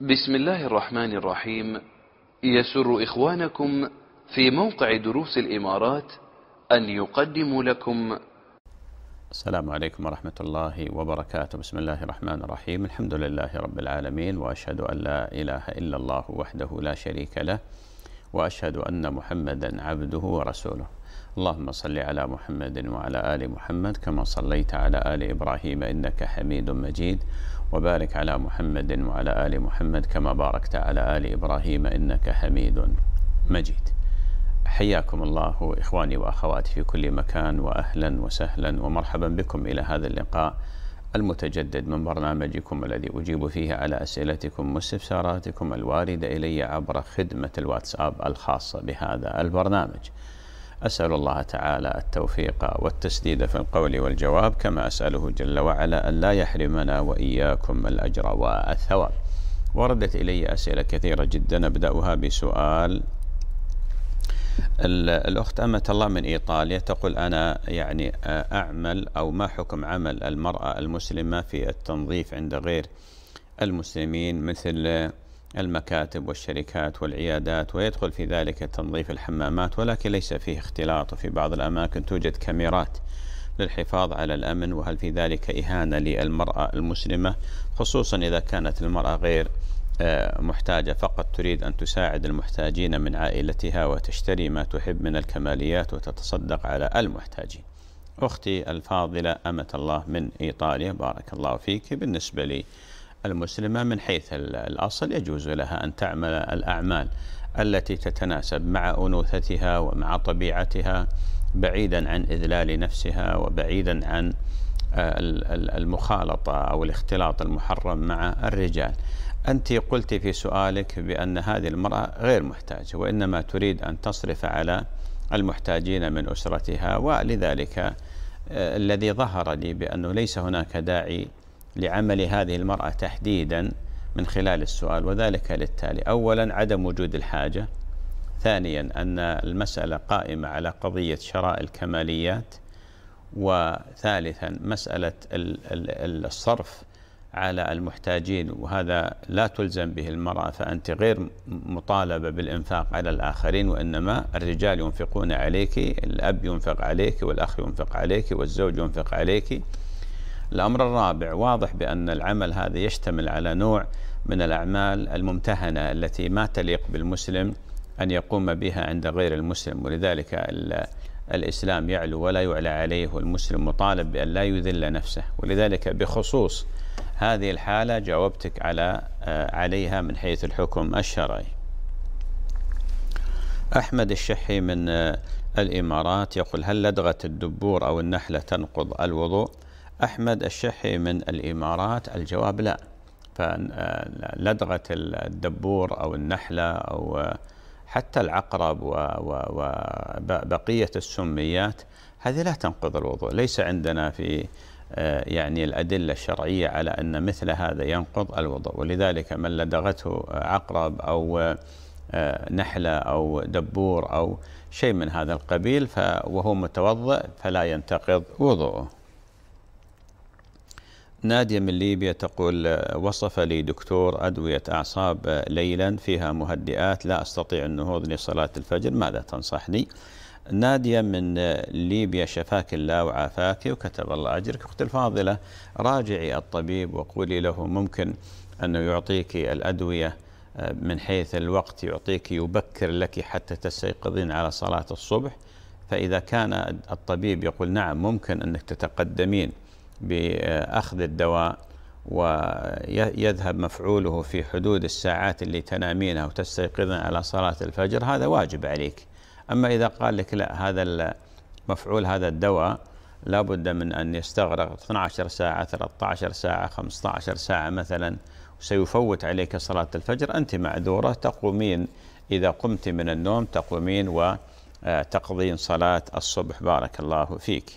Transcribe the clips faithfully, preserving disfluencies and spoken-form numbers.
بسم الله الرحمن الرحيم. يسر إخوانكم في موقع دروس الإمارات أن يقدموا لكم. السلام عليكم ورحمة الله وبركاته. بسم الله الرحمن الرحيم. الحمد لله رب العالمين، وأشهد أن لا إله إلا الله وحده لا شريك له، وأشهد أن محمدا عبده ورسوله. اللهم صل على محمد وعلى آل محمد كما صليت على آل إبراهيم إنك حميد مجيد، وبارك على محمد وعلى آل محمد كما باركت على آل إبراهيم إنك حميد مجيد. حياكم الله إخواني وأخواتي في كل مكان، وأهلا وسهلا ومرحبا بكم إلى هذا اللقاء المتجدد من برنامجكم الذي أجيب فيه على أسئلتكم واستفساراتكم الواردة إلي عبر خدمة الواتساب الخاصة بهذا البرنامج. أسأل الله تعالى التوفيق والتسديد في القول والجواب، كما أسأله جل وعلا أن لا يحرمنا وإياكم الأجر والثواب. وردت إلي أسئلة كثيرة جدا، أبدأها بسؤال الأخت أمة الله من إيطاليا، تقول: أنا يعني أعمل أو ما حكم عمل المرأة المسلمة في التنظيف عند غير المسلمين مثل المكاتب والشركات والعيادات، ويدخل في ذلك تنظيف الحمامات، ولكن ليس فيه اختلاط، وفي بعض الأماكن توجد كاميرات للحفاظ على الأمن، وهل في ذلك إهانة للمرأة المسلمة، خصوصا إذا كانت المرأة غير محتاجة، فقط تريد أن تساعد المحتاجين من عائلتها وتشتري ما تحب من الكماليات وتتصدق على المحتاجين. أختي الفاضلة أمة الله من إيطاليا، بارك الله فيك، بالنسبة لي المسلمة من حيث الأصل يجوز لها أن تعمل الأعمال التي تتناسب مع أنوثتها ومع طبيعتها، بعيدا عن إذلال نفسها وبعيدا عن المخالطة أو الاختلاط المحرم مع الرجال. أنت قلت في سؤالك بأن هذه المرأة غير محتاجة، وإنما تريد أن تصرف على المحتاجين من أسرتها، ولذلك الذي ظهر لي بأنه ليس هناك داعي لعمل هذه المرأة تحديدا من خلال السؤال، وذلك للتالي: أولا عدم وجود الحاجة، ثانيا أن المسألة قائمة على قضية شراء الكماليات، وثالثا مسألة الصرف على المحتاجين، وهذا لا تلزم به المرأة، فأنت غير مطالبة بالإنفاق على الآخرين، وإنما الرجال ينفقون عليك، الأب ينفق عليك، والأخ ينفق عليك، والزوج ينفق عليك. الأمر الرابع، واضح بأن العمل هذا يشتمل على نوع من الأعمال الممتهنة التي ما تليق بالمسلم أن يقوم بها عند غير المسلم، ولذلك الإسلام يعلو ولا يعلى عليه، والمسلم مطالب بأن لا يذل نفسه، ولذلك بخصوص هذه الحالة جاوبتك على عليها من حيث الحكم الشرعي. أحمد الشحي من الإمارات يقول: هل لدغة الدبور أو النحلة تنقض الوضوء؟ أحمد الشحي من الإمارات، الجواب لا. فلدغة الدبور أو النحلة أو حتى العقرب وبقية السميات هذه لا تنقض الوضوء، ليس عندنا في يعني الأدلة الشرعية على أن مثل هذا ينقض الوضوء، ولذلك من لدغته عقرب أو نحلة أو دبور أو شيء من هذا القبيل وهو متوضئ فلا ينتقض وضوءه. نادية من ليبيا تقول: وصف لي دكتور أدوية أعصاب ليلا فيها مهدئات، لا أستطيع النهوض لصلاة الفجر، ماذا تنصحني؟ نادية من ليبيا، شفاك الله وعافاك وكتب الله أجرك. أختي الفاضلة، راجعي الطبيب وقولي له ممكن أنه يعطيك الأدوية من حيث الوقت، يعطيك يبكر لك حتى تستيقظين على صلاة الصبح، فإذا كان الطبيب يقول نعم ممكن أنك تتقدمين بأخذ الدواء ويذهب مفعوله في حدود الساعات اللي تنامينها وتستيقظين على صلاة الفجر، هذا واجب عليك. أما إذا قال لك لا، هذا مفعول هذا الدواء لابد من أن يستغرق اثنتي عشرة ساعة، ثلاثة عشر ساعة، خمسة عشر ساعة مثلا، وسيفوت عليك صلاة الفجر، أنت معذورة، تقومين إذا قمت من النوم تقومين وتقضين صلاة الصبح. بارك الله فيك.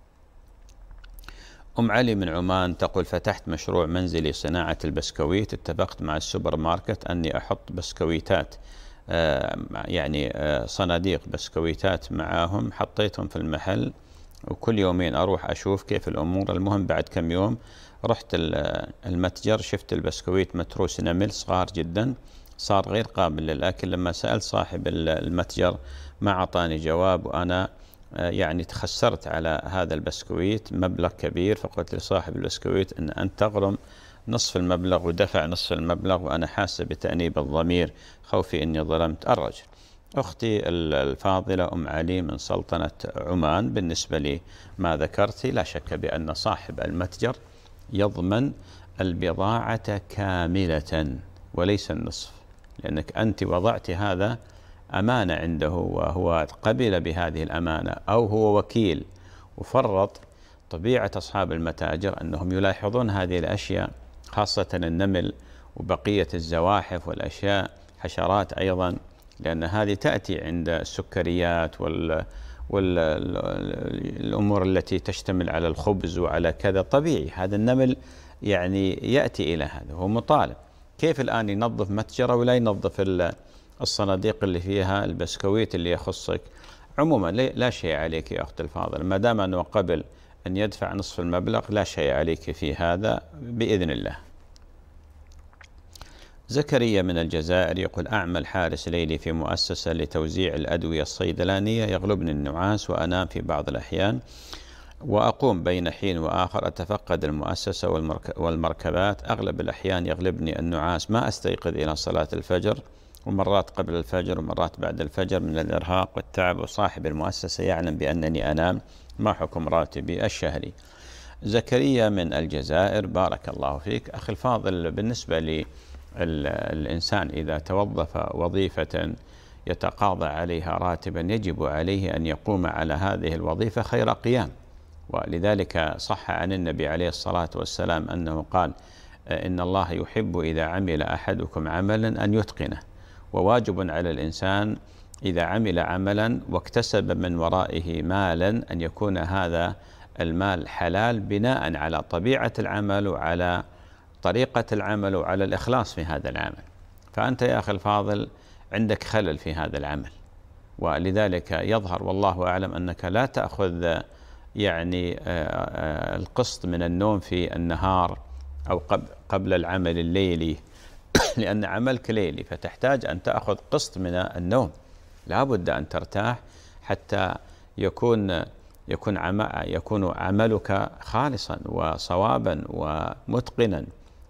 أم علي من عمان تقول: فتحت مشروع منزلي صناعة البسكويت، اتفقت مع السوبر ماركت أني أحط بسكويتات يعني صناديق بسكويتات معاهم، حطيتهم في المحل وكل يومين أروح أشوف كيف الأمور. المهم بعد كم يوم رحت المتجر، شفت البسكويت متروس نمل صغار جدا، صار غير قابل للأكل. لما سألت صاحب المتجر ما أعطاني جواب، وأنا يعني تخسرت على هذا البسكويت مبلغ كبير. فقلت لصاحب البسكويت أن أنت تغرم نصف المبلغ، ودفع نصف المبلغ، وأنا حاسة بتأنيب الضمير خوفي أني ظلمت الرجل. أختي الفاضلة أم علي من سلطنة عمان، بالنسبة لي ما ذكرت لا شك بأن صاحب المتجر يضمن البضاعة كاملة وليس النصف، لأنك أنت وضعت هذا أمانة عنده وهو قبل بهذه الأمانة، أو هو وكيل وفرط. طبيعة أصحاب المتاجر أنهم يلاحظون هذه الأشياء، خاصة النمل وبقية الزواحف والأشياء، حشرات أيضا، لأن هذه تأتي عند السكريات وال والأمور التي تشتمل على الخبز وعلى كذا. طبيعي هذا النمل يعني يأتي إلى هذا، هو مطالب. كيف الآن ينظف متجره ولا ينظف الصناديق اللي فيها البسكويت اللي يخصك؟ عموما لا شيء عليك يا أخت الفاضل، ما دام أنه قبل أن يدفع نصف المبلغ لا شيء عليك في هذا بإذن الله. زكريا من الجزائر يقول: أعمل حارس ليلي في مؤسسة لتوزيع الأدوية الصيدلانية، يغلبني النعاس وأنام في بعض الأحيان، وأقوم بين حين وآخر أتفقد المؤسسة والمركبات. أغلب الأحيان يغلبني النعاس، ما أستيقظ إلى صلاة الفجر، ومرات قبل الفجر ومرات بعد الفجر من الإرهاق والتعب، وصاحب المؤسسة يعلم بأنني أنام. ما حكم راتبي الشهري؟ زكريا من الجزائر، بارك الله فيك أخي الفاضل. بالنسبة لي الإنسان إذا توظف وظيفة يتقاضى عليها راتبا يجب عليه أن يقوم على هذه الوظيفة خير قيام، ولذلك صح عن النبي عليه الصلاة والسلام أنه قال: إن الله يحب إذا عمل أحدكم عملا أن يتقنه، وواجب على الإنسان إذا عمل عملا واكتسب من ورائه مالا أن يكون هذا المال حلال بناء على طبيعة العمل وعلى طريقة العمل وعلى الإخلاص في هذا العمل. فأنت يا أخي الفاضل عندك خلل في هذا العمل، ولذلك يظهر والله أعلم أنك لا تأخذ يعني القسط من النوم في النهار أو قبل العمل الليلي لأن عملك ليلي، فتحتاج أن تأخذ قسط من النوم. لا بد أن ترتاح حتى يكون يكون يكون عملك خالصا وصوابا ومتقنا،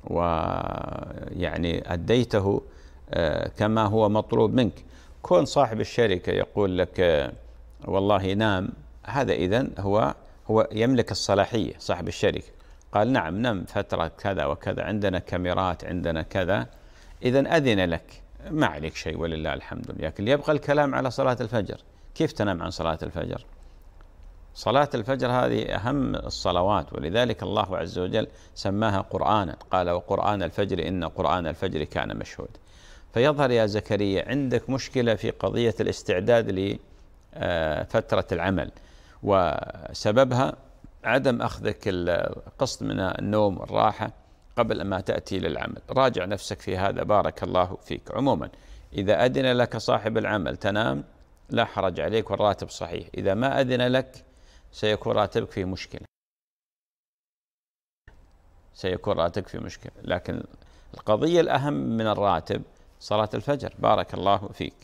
ويعني أديته كما هو مطلوب منك. كون صاحب الشركة يقول لك والله نام، هذا إذن هو هو يملك الصلاحية. صاحب الشركة قال نعم نم فترة كذا وكذا، عندنا كاميرات عندنا كذا، إذن أذن لك، ما عليك شيء ولله الحمد. لكن يبقى الكلام على صلاة الفجر. كيف تنام عن صلاة الفجر؟ صلاة الفجر هذه أهم الصلوات، ولذلك الله عز وجل سماها قرآنا، قال: وقرآن الفجر إن قرآن الفجر كان مشهود. فيظهر يا زكريا عندك مشكلة في قضية الاستعداد لفترة العمل، وسببها عدم أخذك القسط من النوم والراحة قبل ما تأتي للعمل. راجع نفسك في هذا بارك الله فيك. عموما إذا أذن لك صاحب العمل تنام لا حرج عليك والراتب صحيح، إذا ما أذن لك سيكون راتبك في مشكلة سيكون راتبك في مشكلة لكن القضية الأهم من الراتب صلاة الفجر. بارك الله فيك.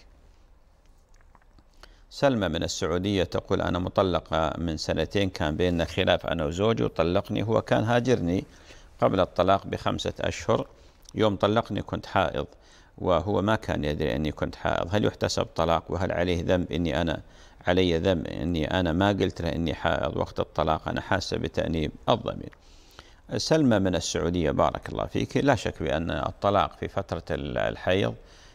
سلمى من السعودية تقول: أنا مطلقة من سنتين، كان بيننا خلاف أنا وزوجي وطلقني، هو كان هاجرني قبل الطلاق بخمسة أشهر، يوم طلقني كنت حائض وهو ما كان يدري أني كنت حائض، هل يحتسب طلاق؟ وهل عليه ذنب إني أنا علي ذنب إني أنا ما قلت له إني حائض وقت الطلاق؟ أنا حاسة بتأنيب الضمير. سلمى من السعودية بارك الله فيك، لا شك بأن الطلاق في فترة الحيض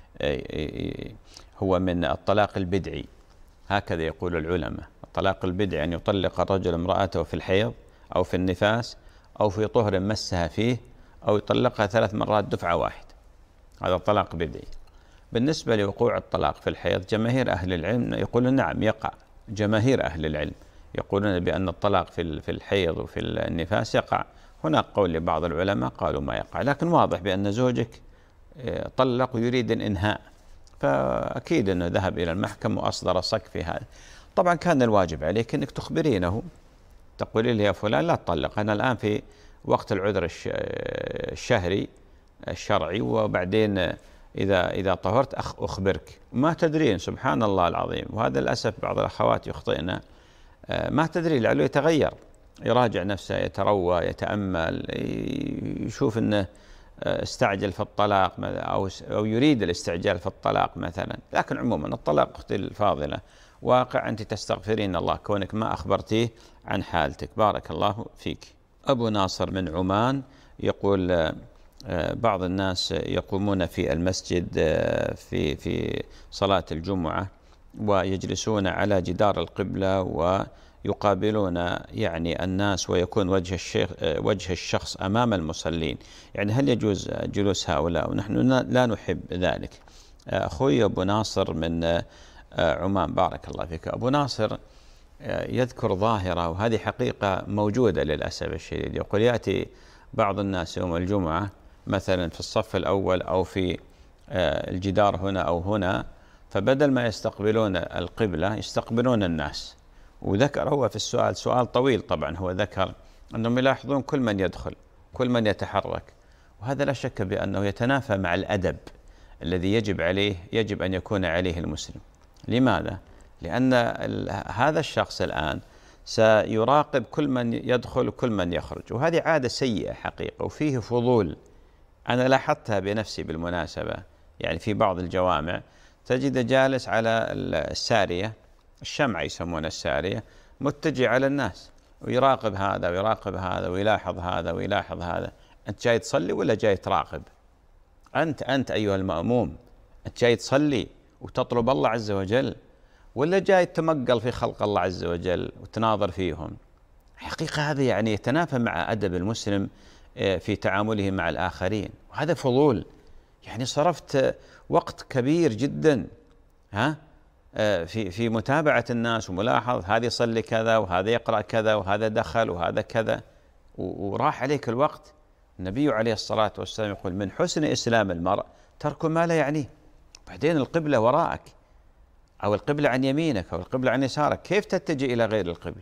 هو من الطلاق البدعي، هكذا يقول العلماء. الطلاق البدعي أن يطلق الرجل امرأته في الحيض أو في النفاس أو في طهر مسها فيه، أو يطلقها ثلاث مرات دفعة واحدة، هذا الطلاق بدعي. بالنسبة لوقوع الطلاق في الحيض، جماهير أهل العلم يقولون نعم يقع، جماهير أهل العلم يقولون بأن الطلاق في الحيض وفي النفاس يقع. هناك قول لبعض العلماء قالوا ما يقع، لكن واضح بأن زوجك طلق ويريد الإنهاء، فأكيد أنه ذهب إلى المحكمة وأصدر صك في هذا. طبعا كان الواجب عليك أنك تخبرينه تقولي لي يا فلان لا تطلق، أنا الآن في وقت العذر الشهري الشرعي، وبعدين إذا إذا طهرت أخبرك. ما تدرين، سبحان الله العظيم، وهذا للأسف بعض الأخوات يخطئنا، ما تدري لعله يتغير، يراجع نفسه، يتروى، يتأمل، يشوف أنه استعجل في الطلاق أو أو يريد الاستعجال في الطلاق مثلا. لكن عموما الطلاق أختي الفاضلة واقع، أنت تستغفرين الله كونك ما أخبرتيه عن حالتك. بارك الله فيك. أبو ناصر من عمان يقول بعض الناس يقومون في المسجد في في صلاة الجمعة ويجلسون على جدار القبلة ويقابلون يعني الناس، ويكون وجه الشيخ وجه الشخص أمام المصلين، يعني هل يجوز جلوس هؤلاء؟ ونحن لا نحب ذلك. أخوي أبو ناصر من عمان، بارك الله فيك. أبو ناصر يذكر ظاهرة، وهذه حقيقة موجودة للأسف الشديد، يقول يأتي بعض الناس يوم الجمعة مثلا في الصف الأول أو في الجدار هنا أو هنا، فبدل ما يستقبلون القبلة يستقبلون الناس. وذكر هو في السؤال سؤال طويل طبعا، هو ذكر أنهم يلاحظون كل من يدخل، كل من يتحرك، وهذا لا شك بأنه يتنافى مع الأدب الذي يجب عليه يجب أن يكون عليه المسلم. لماذا؟ لأن هذا الشخص الآن سيراقب كل من يدخل وكل من يخرج، وهذه عادة سيئة حقيقة، وفيه فضول. أنا لاحظتها بنفسي بالمناسبة، يعني في بعض الجوامع تجد جالس على السارية، الشمعة يسمونها السارية، متجه على الناس ويراقب هذا ويراقب هذا ويلاحظ هذا ويلاحظ هذا. أنت جاي تصلي ولا جاي تراقب؟ أنت أنت أيها المأموم، أنت جاي تصلي وتطلب الله عز وجل، ولا جاي تمقل في خلق الله عز وجل وتناظر فيهم؟ حقيقة هذا يعني يتنافى مع أدب المسلم في تعامله مع الآخرين، وهذا فضول. يعني صرفت وقت كبير جدا ها في في متابعة الناس وملاحظة هذا يصلي كذا وهذا يقرأ كذا وهذا دخل وهذا كذا، وراح عليك الوقت. النبي عليه الصلاة والسلام يقول من حسن إسلام المرء ترك ما لا يعنيه. بعدين القبلة وراءك أو القبلة عن يمينك أو القبلة عن يسارك، كيف تتجه إلى غير القبلة؟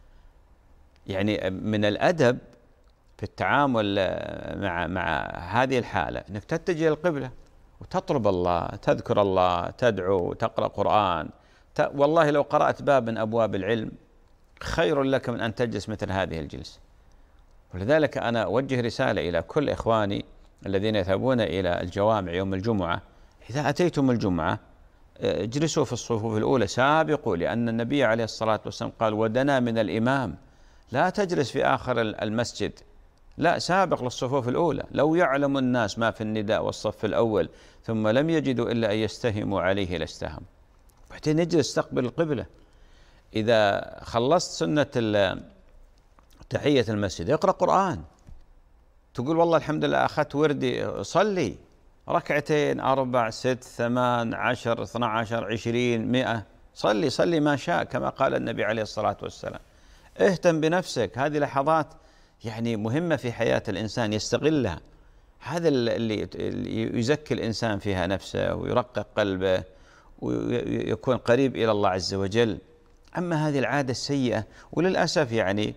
يعني من الأدب في التعامل مع مع هذه الحالة أنك تتجه إلى القبلة وتطلب الله، تذكر الله، تدعو، تقرأ قرآن. ت... والله لو قرأت باب من أبواب العلم خير لك من أن تجلس مثل هذه الجلسة. ولذلك أنا أوجه رسالة إلى كل إخواني الذين يذهبون إلى الجوامع يوم الجمعة: إذا أتيتم الجمعة اجلسوا في الصفوف الأولى، سابقوا، لأن النبي عليه الصلاة والسلام قال ودنا من الإمام. لا تجلس في آخر المسجد، لا، سابق للصفوف الأولى. لو يعلم الناس ما في النداء والصف الأول ثم لم يجدوا إلا أن يستهموا عليه لاستهم. بعدين اجلس استقبل القبلة. إذا خلصت سنة تحية المسجد اقرأ قرآن، تقول والله الحمد لله أخذت وردي، صلي ركعتين، أربع، ست، ثمان، عشر، اثنى عشر، عشرين، مئة، صلي صلي ما شاء، كما قال النبي عليه الصلاة والسلام. اهتم بنفسك، هذه لحظات يعني مهمة في حياة الإنسان يستغلها. هذا اللي يزكي الإنسان فيها نفسه ويرقق قلبه ويكون قريب إلى الله عز وجل. أما هذه العادة السيئة، وللأسف يعني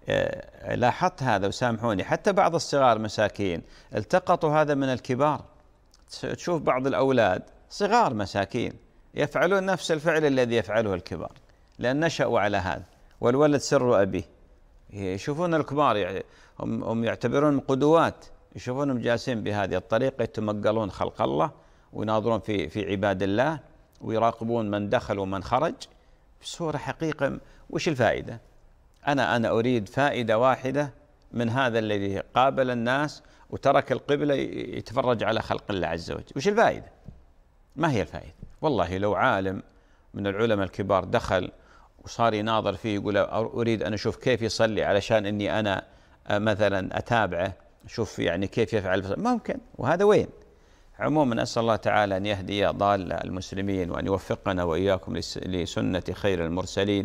لاحظت هذا وسامحوني، حتى بعض الصغار مساكين التقطوا هذا من الكبار. تشوف بعض الأولاد صغار مساكين يفعلون نفس الفعل الذي يفعله الكبار، لأن نشأوا على هذا، والولد سر أبيه. يشوفون الكبار يعني هم, هم يعتبرون قدوات، يشوفونهم جالسين بهذه الطريقة، يتمقلون خلق الله ويناظرون في في عباد الله ويراقبون من دخل ومن خرج بصورة حقيقة. وش الفائدة؟ أنا أنا أريد فائدة واحدة من هذا الذي قابل الناس وترك القبلة يتفرج على خلق الله عز وجل. وش الفائدة؟ ما هي الفائدة؟ والله لو عالم من العلماء الكبار دخل وصار يناظر فيه يقول أريد أن أشوف كيف يصلي علشان أني أنا مثلا أتابعه، أشوف يعني كيف يفعل، ممكن. وهذا وين؟ عموما أسأل الله تعالى أن يهدي ضال المسلمين وأن يوفقنا وإياكم لسنة خير المرسلين،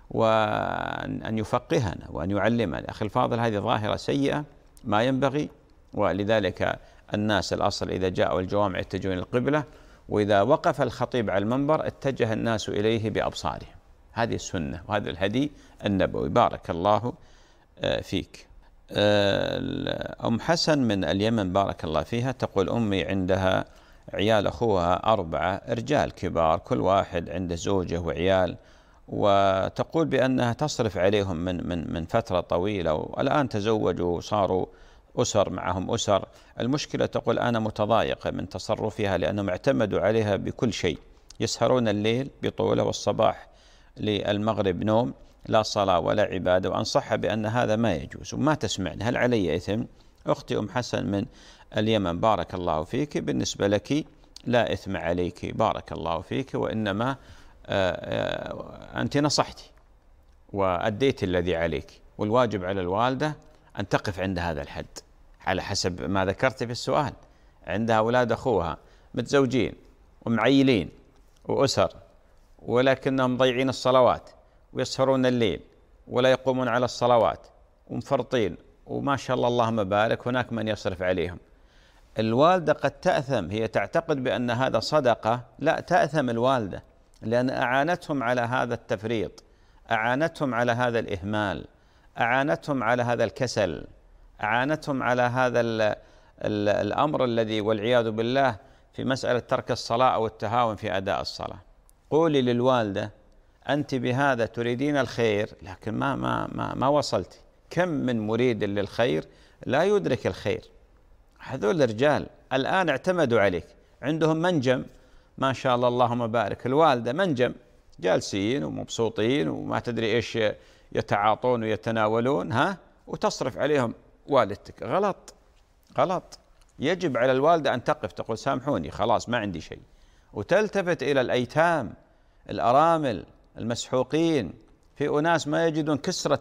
وأن يفقهنا وأن يعلمنا. أخي الفاضل، هذه ظاهرة سيئة ما ينبغي، ولذلك الناس الأصل إذا جاءوا الجوامع يتجهون القبلة، وإذا وقف الخطيب على المنبر اتجه الناس إليه بأبصارهم. هذه السنة وهذا الهدي النبوي. بارك الله فيك. أم حسن من اليمن بارك الله فيها تقول: أمي عندها عيال أخوها أربعة رجال كبار، كل واحد عنده زوجة وعيال، وتقول بأنها تصرف عليهم من من من فترة طويلة، والآن تزوجوا وصاروا أسر معهم أسر. المشكلة تقول أنا متضايقة من تصرفها لأنهم اعتمدوا عليها بكل شيء، يسهرون الليل بطولة والصباح للمغرب نوم، لا صلاة ولا عبادة، وأنصحها بأن هذا ما يجوز وما تسمعني، هل علي إثم؟ أختي أم حسن من اليمن بارك الله فيك، بالنسبة لك لا إثم عليك بارك الله فيك، وإنما أنت نصحتي وأديت الذي عليك، والواجب على الوالدة أن تقف عند هذا الحد على حسب ما ذكرت في السؤال. عندها أولاد أخوها متزوجين ومعيلين وأسر، ولكنهم ضيعين الصلوات ويسهرون الليل ولا يقومون على الصلوات ومفرطين، وما شاء الله اللهم بارك هناك من يصرف عليهم. الوالدة قد تأثم، هي تعتقد بأن هذا صدقة، لا، تأثم الوالدة لأن أعانتهم على هذا التفريط، أعانتهم على هذا الإهمال، أعانتهم على هذا الكسل، أعانتهم على هذا ال ال الأمر الذي والعياذ بالله في مسألة ترك الصلاة أو التهاون في أداء الصلاة. قولي للوالدة أنت بهذا تريدين الخير لكن ما ما ما, ما وصلت. كم من مريد للخير لا يدرك الخير. هذول الرجال الآن اعتمدوا عليك، عندهم منجم ما شاء الله اللهم بارك، الوالدة منجم، جالسين ومبسوطين وما تدري إيش يتعاطون ويتناولون، ها، وتصرف عليهم والدتك. غلط غلط. يجب على الوالدة أن تقف تقول سامحوني خلاص ما عندي شيء، وتلتفت إلى الأيتام الأرامل المسحوقين. في أناس ما يجدون كسرة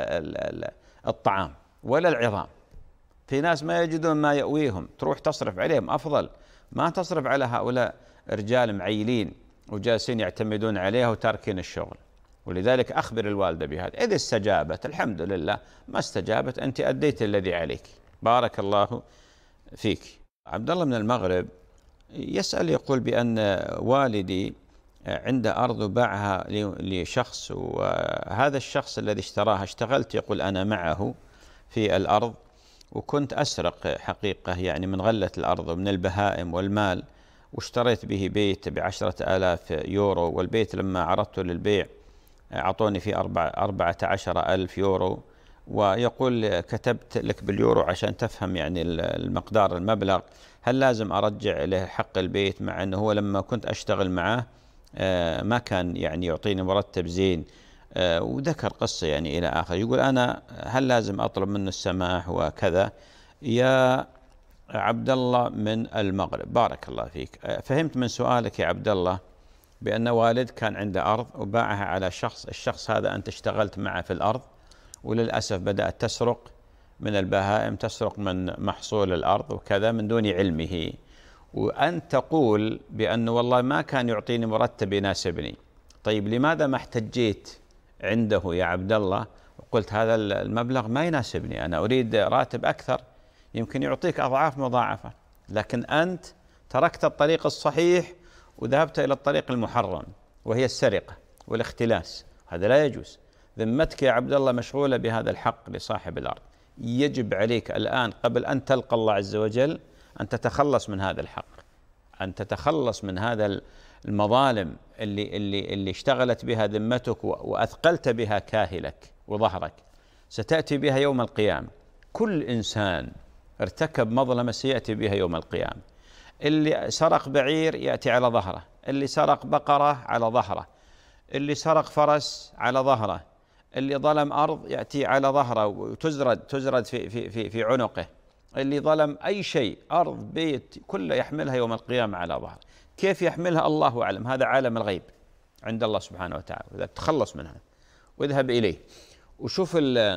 الطعام ولا العظام، في ناس ما يجدون ما يأويهم، تروح تصرف عليهم. أفضل ما تصرف على هؤلاء رجال معيلين وجالسين يعتمدون عليها وتاركين الشغل. ولذلك أخبر الوالدة بهذا، إذا استجابت الحمد لله، ما استجابت أنت أديت الذي عليك بارك الله فيك. عبد الله من المغرب يسأل يقول بأن والدي عنده أرض وباعها لشخص، وهذا الشخص الذي اشتراها اشتغلت يقول أنا معه في الأرض، وكنت أسرق حقيقة يعني من غلة الأرض ومن البهائم والمال، واشتريت به بيت بعشرة آلاف يورو، والبيت لما عرضته للبيع أعطوني فيه أربعة عشر ألف يورو. ويقول كتبت لك باليورو عشان تفهم يعني المقدار المبلغ، هل لازم أرجع له حق البيت مع أنه هو لما كنت أشتغل معه ما كان يعني يعطيني مرتب زين، وذكر قصة يعني إلى آخر. يقول أنا هل لازم أطلب منه السماح وكذا؟ يا عبد الله من المغرب بارك الله فيك، فهمت من سؤالك يا عبد الله بأن والد كان عنده أرض وباعها على شخص، الشخص هذا أنت اشتغلت معه في الأرض، وللأسف بدأت تسرق من البهائم، تسرق من محصول الأرض وكذا من دون علمه، وأنت تقول بأنه والله ما كان يعطيني مرتب يناسبني. طيب لماذا ما احتجيت عنده يا عبد الله وقلت هذا المبلغ ما يناسبني، أنا أريد راتب أكثر، يمكن يعطيك أضعاف مضاعفة، لكن أنت تركت الطريق الصحيح وذهبت إلى الطريق المحرم وهي السرقة والاختلاس، هذا لا يجوز. ذمتك يا عبد الله مشغولة بهذا الحق لصاحب الأرض، يجب عليك الآن قبل أن تلقى الله عز وجل أن تتخلص من هذا الحق، أن تتخلص من هذا المظالم اللي اللي اللي اشتغلت بها ذمتك وأثقلت بها كاهلك وظهرك، ستأتي بها يوم القيامة. كل إنسان ارتكب مظلمة سيأتي بها يوم القيامة. اللي سرق بعير يأتي على ظهره، اللي سرق بقرة على ظهره، اللي سرق فرس على ظهره، اللي ظلم أرض يأتي على ظهره وتزرد تزرد في في في في عنقه، اللي ظلم أي شيء أرض بيت كله يحملها يوم القيامة على ظهره. كيف يحملها الله أعلم، هذا عالم الغيب عند الله سبحانه وتعالى. إذا تخلص منها واذهب إليه وشوف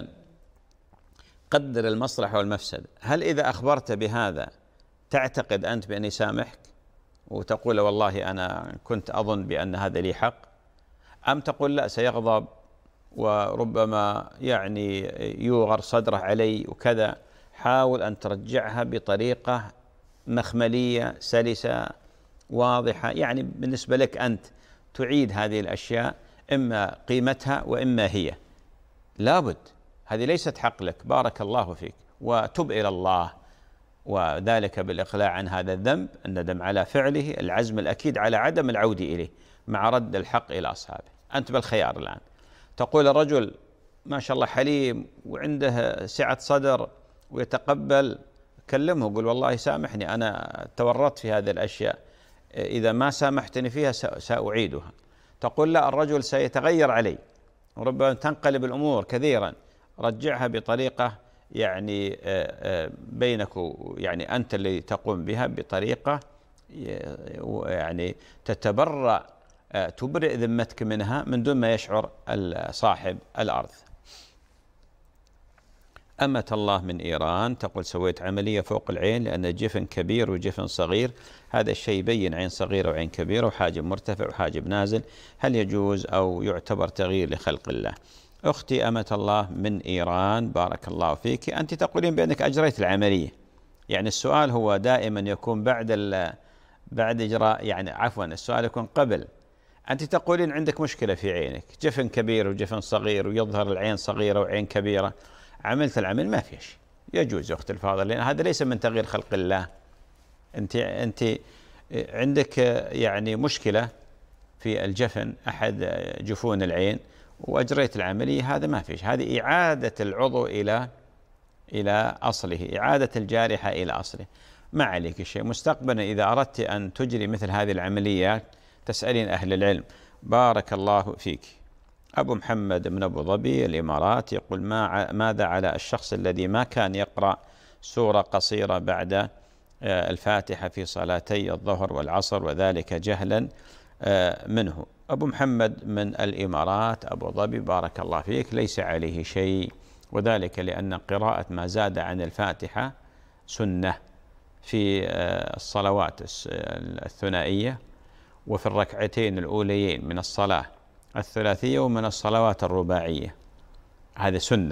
قدر المصلحة والمفسدة. هل إذا أخبرت بهذا تعتقد أنت بأن يسامحك وتقول والله أنا كنت أظن بأن هذا لي حق، أم تقول لا سيغضب وربما يعني يوغر صدره علي وكذا؟ حاول أن ترجعها بطريقة مخملية سلسة واضحة، يعني بالنسبة لك أنت تعيد هذه الأشياء إما قيمتها وإما هي، لابد، هذه ليست حق لك، بارك الله فيك، وتب إلى الله، وذلك بالإقلاع عن هذا الذنب، الندم على فعله، العزم الأكيد على عدم العودة إليه مع رد الحق إلى أصحابه. أنت بالخيار الآن، تقول الرجل ما شاء الله حليم وعنده سعة صدر ويتقبل، كلمه قل والله سامحني أنا تورطت في هذه الأشياء، إذا ما سامحتني فيها سأعيدها. تقول لا، الرجل سيتغير علي وربما تنقلب الأمور كثيرا، رجعها بطريقة يعني بينك، يعني أنت اللي تقوم بها بطريقة يعني تتبرأ، تبرئ ذمتك منها من دون ما يشعر صاحب الأرض. أمة الله من إيران تقول سويت عملية فوق العين لأن جفن كبير وجفن صغير، هذا الشيء يبين عين صغيرة وعين كبيرة وحاجب مرتفع وحاجب نازل، هل يجوز أو يعتبر تغيير لخلق الله؟ أختي أمة الله من إيران بارك الله فيك، أنت تقولين بأنك أجريت العملية، يعني السؤال هو دائما يكون بعد بعد إجراء، يعني عفوا السؤال يكون قبل. أنت تقولين عندك مشكلة في عينك، جفن كبير وجفن صغير ويظهر العين صغيرة وعين كبيرة، عملت العمل ما في شيء، يجوز أخت الفاضل، لأن هذا ليس من تغيير خلق الله. أنت أنت عندك يعني مشكلة في الجفن أحد جفون العين وأجريت العملية، هذا ما فيش، هذه إعادة العضو إلى إلى أصله، إعادة الجارحة إلى أصله، ما عليك شيء. مستقبلا إذا أردت أن تجري مثل هذه العمليات تسألين أهل العلم. بارك الله فيك. أبو محمد من أبو ظبي الإمارات يقول ما ماذا على الشخص الذي ما كان يقرأ سورة قصيرة بعد الفاتحة في صلاتي الظهر والعصر وذلك جهلا منه؟ أبو محمد من الإمارات أبو ظبي بارك الله فيك ليس عليه شيء، وذلك لأن قراءة ما زاد عن الفاتحة سنة في الصلوات الثنائية وفي الركعتين الأوليين من الصلاة الثلاثية ومن الصلوات الرباعية، هذا سنة.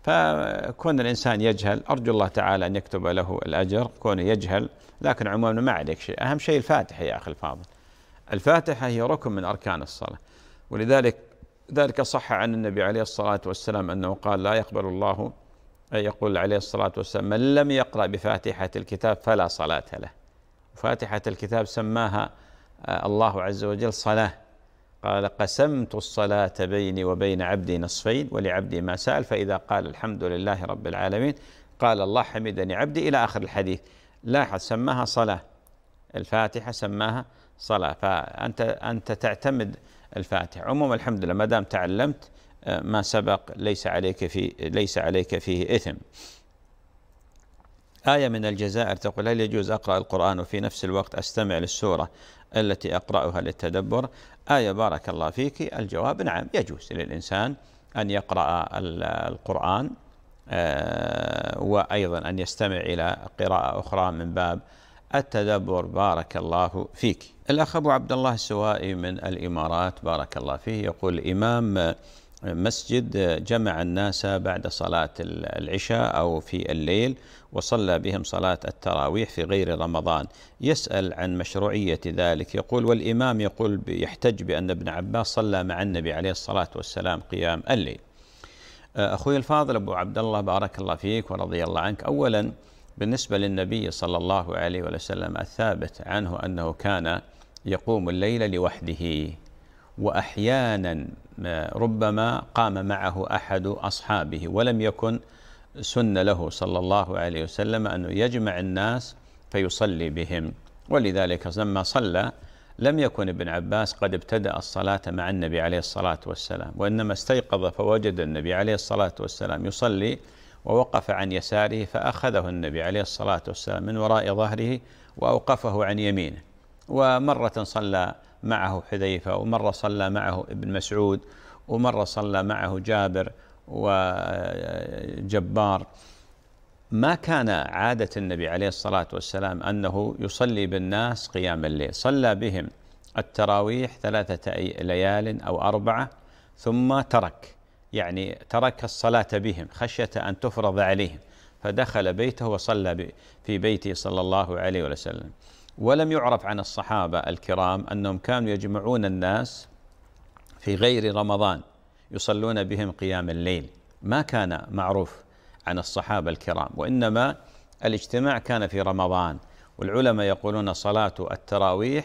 فكون الإنسان يجهل أرجو الله تعالى أن يكتب له الأجر، كونه يجهل، لكن عموما ما عليك شيء. أهم شيء الفاتحة يا أخي الفاضل، الفاتحة هي ركن من أركان الصلاة، ولذلك ذلك صح عن النبي عليه الصلاة والسلام أنه قال لا يقبل الله، يقول عليه الصلاة والسلام من لم يقرأ بفاتحة الكتاب فلا صلاة له. فاتحة الكتاب سماها الله عز وجل صلاة، قال قسمت الصلاة بيني وبين عبدي نصفين ولعبدي ما سأل، فإذا قال الحمد لله رب العالمين قال الله حمدني عبدي إلى آخر الحديث. لاحظ سماها صلاة، الفاتحة سماها صلاة، فأنت أنت تعتمد الفاتحة. عموما الحمد لله ما دام تعلمت ما سبق ليس عليك فيه ليس عليك فيه إثم. آية من الجزائر تقول هل يجوز أقرأ القرآن وفي نفس الوقت أستمع للسورة التي أقرأها للتدبر؟ آية بارك الله فيك، الجواب نعم، يجوز للإنسان أن يقرأ القرآن وأيضا أن يستمع إلى قراءة أخرى من باب التدبر. بارك الله فيك. الأخ أبو عبد الله السوائي من الإمارات بارك الله فيه يقول إمام مسجد جمع الناس بعد صلاة العشاء أو في الليل وصلى بهم صلاة التراويح في غير رمضان، يسأل عن مشروعية ذلك. يقول والإمام يقول يحتج بأن ابن عباس صلى مع النبي عليه الصلاة والسلام قيام الليل. أخوي الفاضل أبو عبد الله بارك الله فيك ورضي الله عنك، أولا بالنسبة للنبي صلى الله عليه وسلم الثابت عنه أنه كان يقوم الليل لوحده، وأحيانا ربما قام معه أحد أصحابه، ولم يكن سن له صلى الله عليه وسلم أنه يجمع الناس فيصلي بهم. ولذلك لما صلى لم يكن ابن عباس قد ابتدأ الصلاة مع النبي عليه الصلاة والسلام، وإنما استيقظ فوجد النبي عليه الصلاة والسلام يصلي ووقف عن يساره، فأخذه النبي عليه الصلاة والسلام من وراء ظهره وأوقفه عن يمينه. ومرة صلى معه حذيفة، ومرة صلى معه ابن مسعود، ومرة صلى معه جابر وجبار. ما كان عادة النبي عليه الصلاة والسلام أنه يصلي بالناس قيام الليل، صلى بهم التراويح ثلاثة ليال أو أربعة ثم ترك، يعني ترك الصلاة بهم خشية أن تفرض عليهم، فدخل بيته وصلى في بيته صلى الله عليه وسلم. ولم يعرف عن الصحابة الكرام أنهم كانوا يجمعون الناس في غير رمضان يصلون بهم قيام الليل، ما كان معروف عن الصحابة الكرام، وإنما الاجتماع كان في رمضان. والعلماء يقولون صلاة التراويح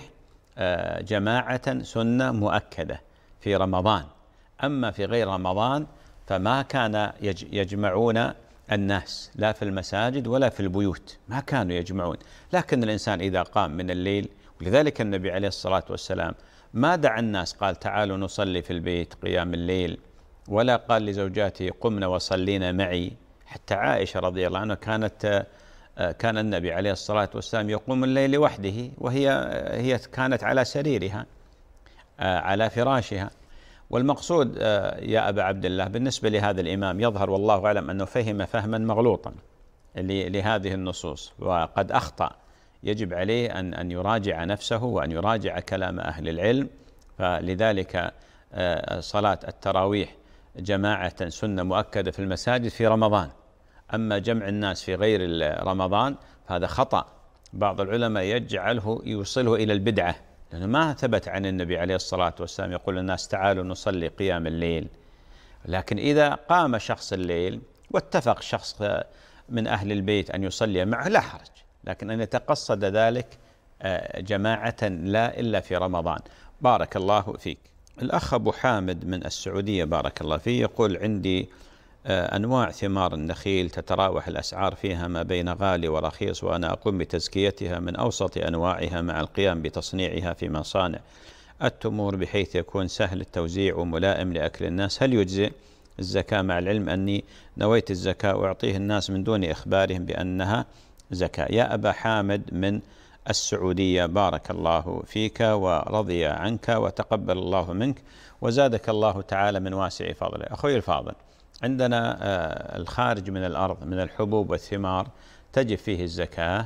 جماعة سنة مؤكدة في رمضان، أما في غير رمضان فما كان يجمعون الناس لا في المساجد ولا في البيوت، ما كانوا يجمعون. لكن الإنسان إذا قام من الليل، ولذلك النبي عليه الصلاة والسلام ما دعا الناس قال تعالوا نصلي في البيت قيام الليل، ولا قال لزوجاته قمنا وصلينا معي. حتى عائشة رضي الله عنها كانت كان النبي عليه الصلاة والسلام يقوم الليل وحده، وهي هي كانت على سريرها على فراشها. والمقصود يا أبا عبد الله بالنسبة لهذا الإمام يظهر والله أعلم أنه فهم فهما مغلوطا لهذه النصوص وقد أخطأ. يجب عليه أن أن يراجع نفسه وأن يراجع كلام أهل العلم. فلذلك صلاة التراويح جماعة سنة مؤكدة في المساجد في رمضان، أما جمع الناس في غير رمضان فهذا خطأ. بعض العلماء يجعله يوصله إلى البدعة، لأنه ما ثبت عن النبي عليه الصلاة والسلام يقول للناس تعالوا نصلي قيام الليل. لكن إذا قام شخص الليل واتفق شخص من أهل البيت أن يصلي معه لا حرج، لكن أن يتقصد ذلك جماعة لا إلا في رمضان. بارك الله فيك. الأخ أبو حامد من السعودية بارك الله فيه يقول عندي أنواع ثمار النخيل تتراوح الأسعار فيها ما بين غالي ورخيص، وأنا أقوم بتزكيتها من أوسط أنواعها مع القيام بتصنيعها في مصانع التمور بحيث يكون سهل التوزيع وملائم لأكل الناس، هل يجزئ الزكاة مع العلم أني نويت الزكاة وأعطيه الناس من دون إخبارهم بأنها زكاة؟ يا أبا حامد من السعودية بارك الله فيك ورضي عنك وتقبل الله منك وزادك الله تعالى من واسع فضله. أخوي الفاضل، عندنا الخارج من الأرض من الحبوب والثمار تجب فيه الزكاة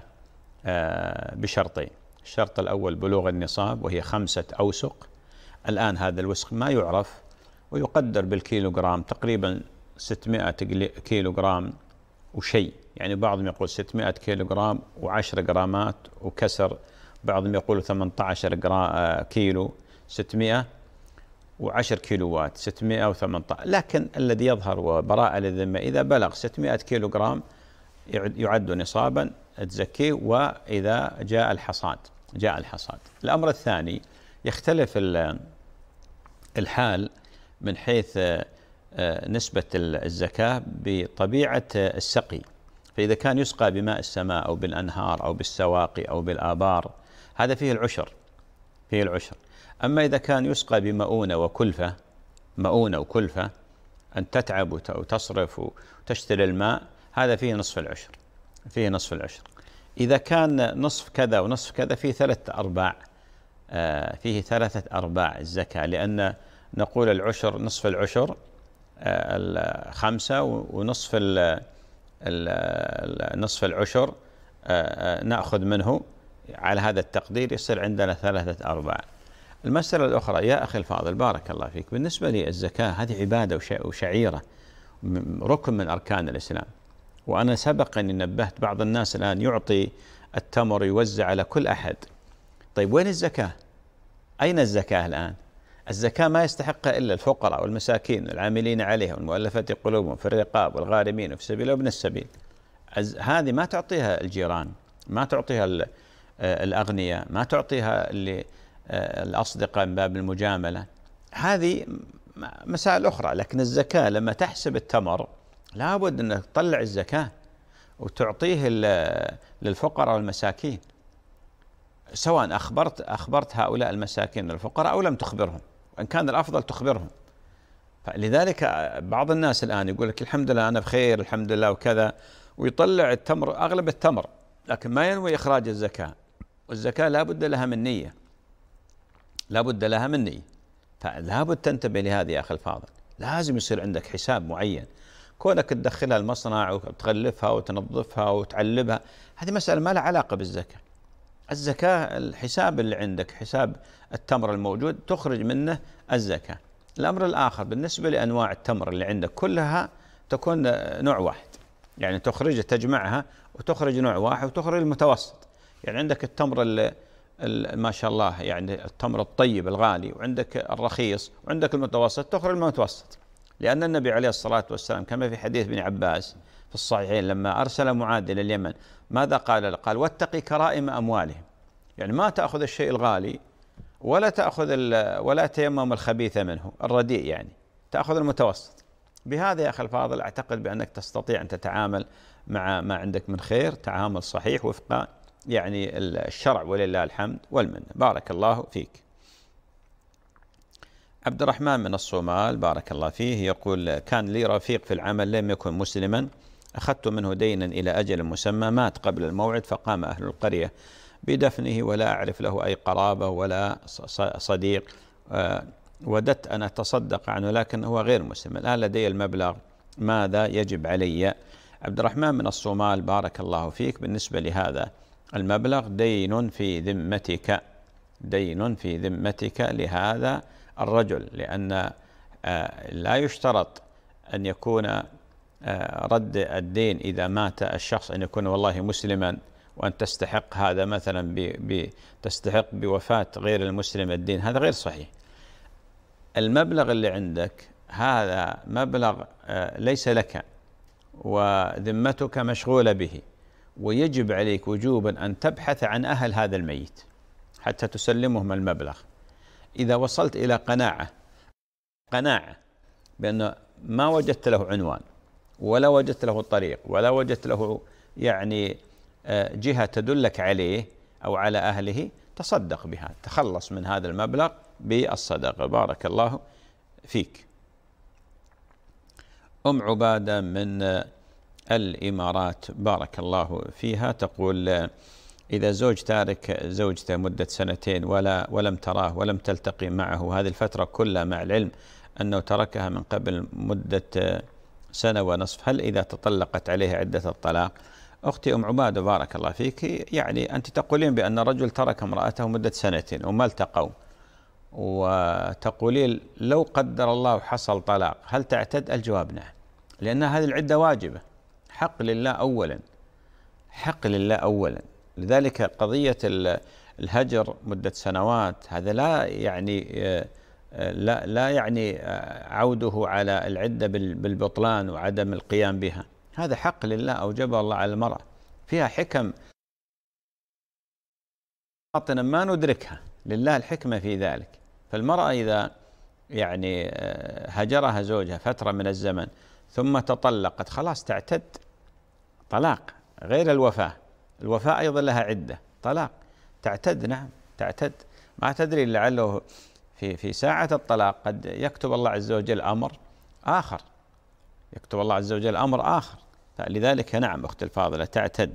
بشرطين. الشرط الأول بلوغ النصاب وهي خمسة أوسق. الآن هذا الوسق ما يعرف ويقدر بالكيلوغرام تقريبا ستمائة كيلوغرام وشيء، يعني بعضهم يقول ستمائة كيلوغرام وعشر جرامات وكسر، بعضهم يقول ثمانية عشر كيلو ستمائة وعشر كيلوات ستمائة وثمانية عشر. لكن الذي يظهر وبراءة للذمة إذا بلغ ستمائة كيلوغرام يعد نصابا تزكيه، وإذا جاء الحصاد جاء الحصاد. الأمر الثاني يختلف الحال من حيث نسبة الزكاة بطبيعة السقي، فإذا كان يسقى بماء السماء أو بالأنهار أو بالسواقي أو بالآبار هذا فيه العشر فيه العشر. أما إذا كان يسقى بمؤونة وكلفة مؤونة وكلفة أن تتعب وتصرف وتشتري الماء هذا فيه نصف العشر فيه نصف العشر. إذا كان نصف كذا ونصف كذا فيه ثلاثة أرباع فيه ثلاثة أرباع الزكاة، لأن نقول العشر نصف العشر الخمسة ونصف نصف العشر نأخذ منه على هذا التقدير يصير عندنا ثلاثة أرباع. المسألة الأخرى يا أخي الفاضل بارك الله فيك، بالنسبة للزكاة هذه عبادة وشعيرة ركن من أركان الإسلام، وأنا سبق أني نبهت بعض الناس الآن يعطي التمر يوزع على كل أحد. طيب وين الزكاة؟ أين الزكاة الآن؟ الزكاة ما يستحقها إلا الفقراء والمساكين العاملين عليها والمؤلفة قلوبهم في الرقاب والغارمين وفي سبيل وابن السبيل. هذه ما تعطيها الجيران، ما تعطيها الأغنياء، ما تعطيها الأصدقاء من باب المجاملة، هذه مسائل أخرى. لكن الزكاة لما تحسب التمر لابد أنك تطلع الزكاة وتعطيه للفقراء والمساكين، سواء أخبرت أخبرت هؤلاء المساكين الفقراء أو لم تخبرهم، وإن كان الأفضل تخبرهم. فلذلك بعض الناس الآن يقول لك الحمد لله أنا بخير الحمد لله وكذا، ويطلع التمر أغلب التمر لكن ما ينوي إخراج الزكاة، والزكاة لا بد لها من نية لا بد لها من نية. فلا بد تنتبه لهذه يا أخي الفاضل، لازم يصير عندك حساب معين. كونك تدخلها المصنع وتغلفها وتنظفها وتعلبها هذه مسألة ما لها علاقة بالزكاة. الزكاة الحساب اللي عندك حساب التمر الموجود تخرج منه الزكاة. الأمر الآخر بالنسبة لأنواع التمر اللي عندك كلها تكون نوع واحد، يعني تخرج تجمعها وتخرج نوع واحد وتخرج المتوسط. يعني عندك التمر ما شاء الله يعني التمر الطيب الغالي، وعندك الرخيص، وعندك المتوسط، تخرج المتوسط. لأن النبي عليه الصلاة والسلام كما في حديث ابن عباس في الصحيحين لما أرسل معاذ إلى اليمن ماذا قال؟ قال واتقي كرائم أموالهم، يعني ما تأخذ الشيء الغالي ولا تأخذ ولا تيمم الخبيث منه الرديء، يعني تأخذ المتوسط. بهذا يا أخي الفاضل أعتقد بأنك تستطيع أن تتعامل مع ما عندك من خير تعامل صحيح وفق يعني الشرع، ولله الحمد والمنة. بارك الله فيك. عبد الرحمن من الصومال بارك الله فيه يقول كان لي رفيق في العمل لم يكن مسلما، أخذت منه دينا إلى أجل مسمى، مات قبل الموعد، فقام أهل القرية بدفنه ولا أعرف له أي قرابة ولا صديق، وددت أن أتصدق عنه لكن هو غير مسلم، الآن لدي المبلغ، ماذا يجب علي؟ عبد الرحمن من الصومال بارك الله فيك، بالنسبة لهذا المبلغ دين في ذمتك، دين في ذمتك لهذا الرجل، لأن لا يشترط أن يكون رد الدين إذا مات الشخص أن يكون والله مسلما وأن تستحق هذا مثلا تستحق بوفاة غير المسلم الدين، هذا غير صحيح. المبلغ اللي عندك هذا مبلغ ليس لك وذمتك مشغولة به، ويجب عليك وجوبا أن تبحث عن أهل هذا الميت حتى تسلمهم المبلغ. إذا وصلت إلى قناعة قناعة بأن ما وجدت له عنوان ولا وجدت له طريق ولا وجدت له يعني جهة تدلك عليه أو على أهله، تصدق بها، تخلص من هذا المبلغ بالصدقة. بارك الله فيك. أم عبادة من الإمارات بارك الله فيها تقول إذا زوج تارك زوجته مدة سنتين ولا ولم تراه ولم تلتقي معه هذه الفترة كلها، مع العلم أنه تركها من قبل مدة سنة ونصف، هل إذا تطلقت عليه عدة الطلاق؟ أختي أم عبادة بارك الله فيك، يعني أنت تقولين بأن رجل ترك امرأته مدة سنتين وما التقوا، وتقولين لو قدر الله حصل طلاق هل تعتد؟ الجواب نعم، لأن هذه العدة واجبة، حق لله أولا، حق لله أولا. لذلك قضية الهجر مدة سنوات هذا لا يعني لا لا يعني عوده على العدة بالبطلان وعدم القيام بها، هذا حق لله أوجبه الله على المرأة، فيها حكم باطنة ما ندركها، لله الحكمة في ذلك. فالمرأة إذا يعني هجرها زوجها فترة من الزمن ثم تطلقت خلاص تعتد طلاق، غير الوفاة، الوفاة أيضا لها عدة، طلاق تعتد، نعم تعتد. ما تدري لعله في في ساعة الطلاق قد يكتب الله عز وجل أمر آخر، يكتب الله عز وجل أمر آخر، فلذلك نعم أختي الفاضلة تعتد.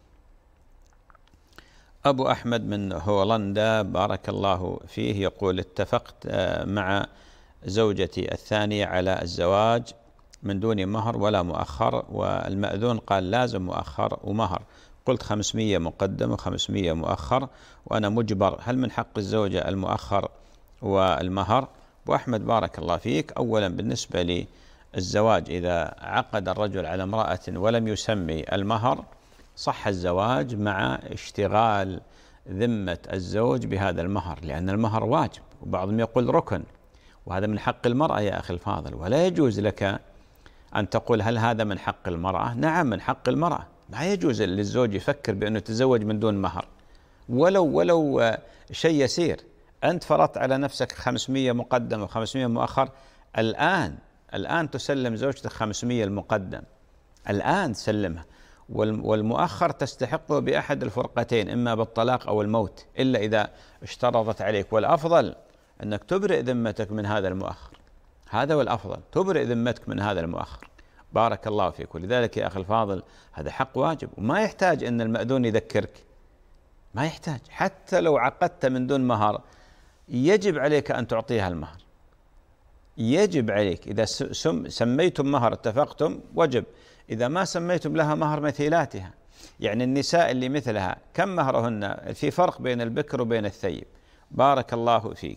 أبو أحمد من هولندا بارك الله فيه يقول اتفقت مع زوجتي الثانية على الزواج من دون مهر ولا مؤخر، والمأذون قال لازم مؤخر ومهر، قلت خمسمية مقدم وخمسمية مؤخر وأنا مجبر، هل من حق الزوجة المؤخر والمهر؟ أبو أحمد بارك الله فيك، أولا بالنسبة للزواج إذا عقد الرجل على امرأة ولم يسمي المهر صح الزواج مع اشتغال ذمة الزوج بهذا المهر، لأن المهر واجب وبعضهم يقول ركن، وهذا من حق المرأة يا أخي الفاضل، ولا يجوز لك أن تقول هل هذا من حق المرأة؟ نعم من حق المرأة، ما يجوز للزوج يفكر بأنه يتزوج من دون مهر ولو ولو شيء يسير. أنت فرضت على نفسك خمسمية مقدم وخمسمية مؤخر، الآن الآن تسلم زوجتك خمسمية المقدم، الآن تسلمها، والمؤخر تستحقه بأحد الفرقتين إما بالطلاق أو الموت، إلا إذا اشترطت عليك، والأفضل أنك تبرئ ذمتك من هذا المؤخر، هذا هو الأفضل، تبرئ ذمتك من هذا المؤخر. بارك الله فيك. ولذلك يا أخي الفاضل هذا حق واجب، وما يحتاج أن المأذون يذكرك، ما يحتاج، حتى لو عقدت من دون مهر يجب عليك أن تعطيها المهر، يجب عليك، إذا سميتم مهر اتفقتم وجب، إذا ما سميتم لها مهر مثيلاتها، يعني النساء اللي مثلها كم مهرهن؟ في فرق بين البكر وبين الثيب. بارك الله فيك.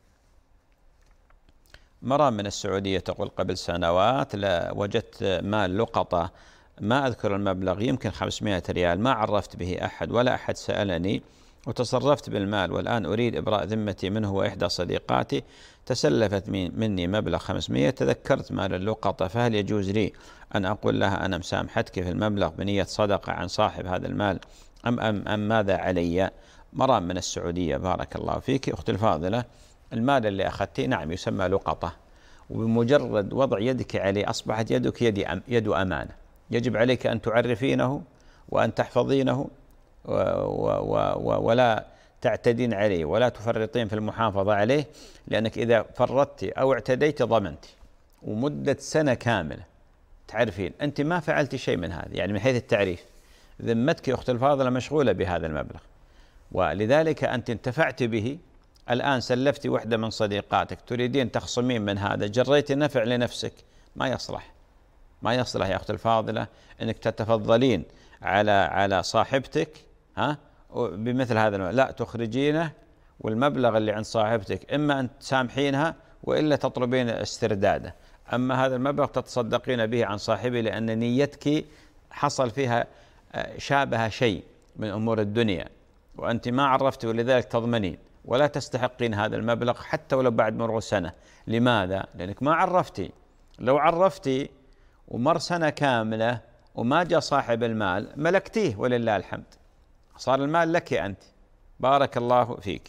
مرأة من السعودية تقول قبل سنوات لا وجدت مال لقطة ما أذكر المبلغ يمكن خمسمائة ريال، ما عرفت به أحد ولا أحد سألني، وتصرفت بالمال، والآن أريد إبراء ذمتي منه، وإحدى صديقاتي تسلفت مني مبلغ خمسمائة. تذكرت مال اللقطة، فهل يجوز لي أن أقول لها أنا مسامحتك في المبلغ بنية صدقة عن صاحب هذا المال، أم, أم, أم ماذا علي؟ مرام من السعودية، بارك الله فيك. أختي الفاضلة، المال اللي أخذتيه نعم يسمى لقطة، وبمجرد وضع يدك عليه أصبحت يدك يد, يد أمانة، يجب عليك أن تعرفينه وأن تحفظينه و و و ولا تعتدين عليه ولا تفرطين في المحافظة عليه، لأنك إذا فرطت أو اعتديت ضمنت، ومدة سنة كاملة تعرفين أنت ما فعلت شيء من هذا. يعني من حيث التعريف ذمتك أخت الفاضلة مشغولة بهذا المبلغ، ولذلك أنت انتفعت به. الآن سلفتي وحدة من صديقاتك تريدين تخصمين من هذا، جريت نفع لنفسك، ما يصلح. ما يصلح يا أخت الفاضلة أنك تتفضلين على على صاحبتك ها بمثل هذا المبلغ. لا، تخرجينه، والمبلغ اللي عند صاحبتك إما أن تسامحينها وإلا تطلبين استرداده. أما هذا المبلغ تتصدقين به عن صاحبه، لأن نيتك حصل فيها شابه شيء من أمور الدنيا وأنت ما عرفتي، ولذلك تضمنين ولا تستحقين هذا المبلغ حتى ولو بعد مرور سنة. لماذا؟ لأنك ما عرفتي. لو عرفتي ومر سنة كاملة وما جاء صاحب المال ملكتيه ولله الحمد، صار المال لك أنت، بارك الله فيك.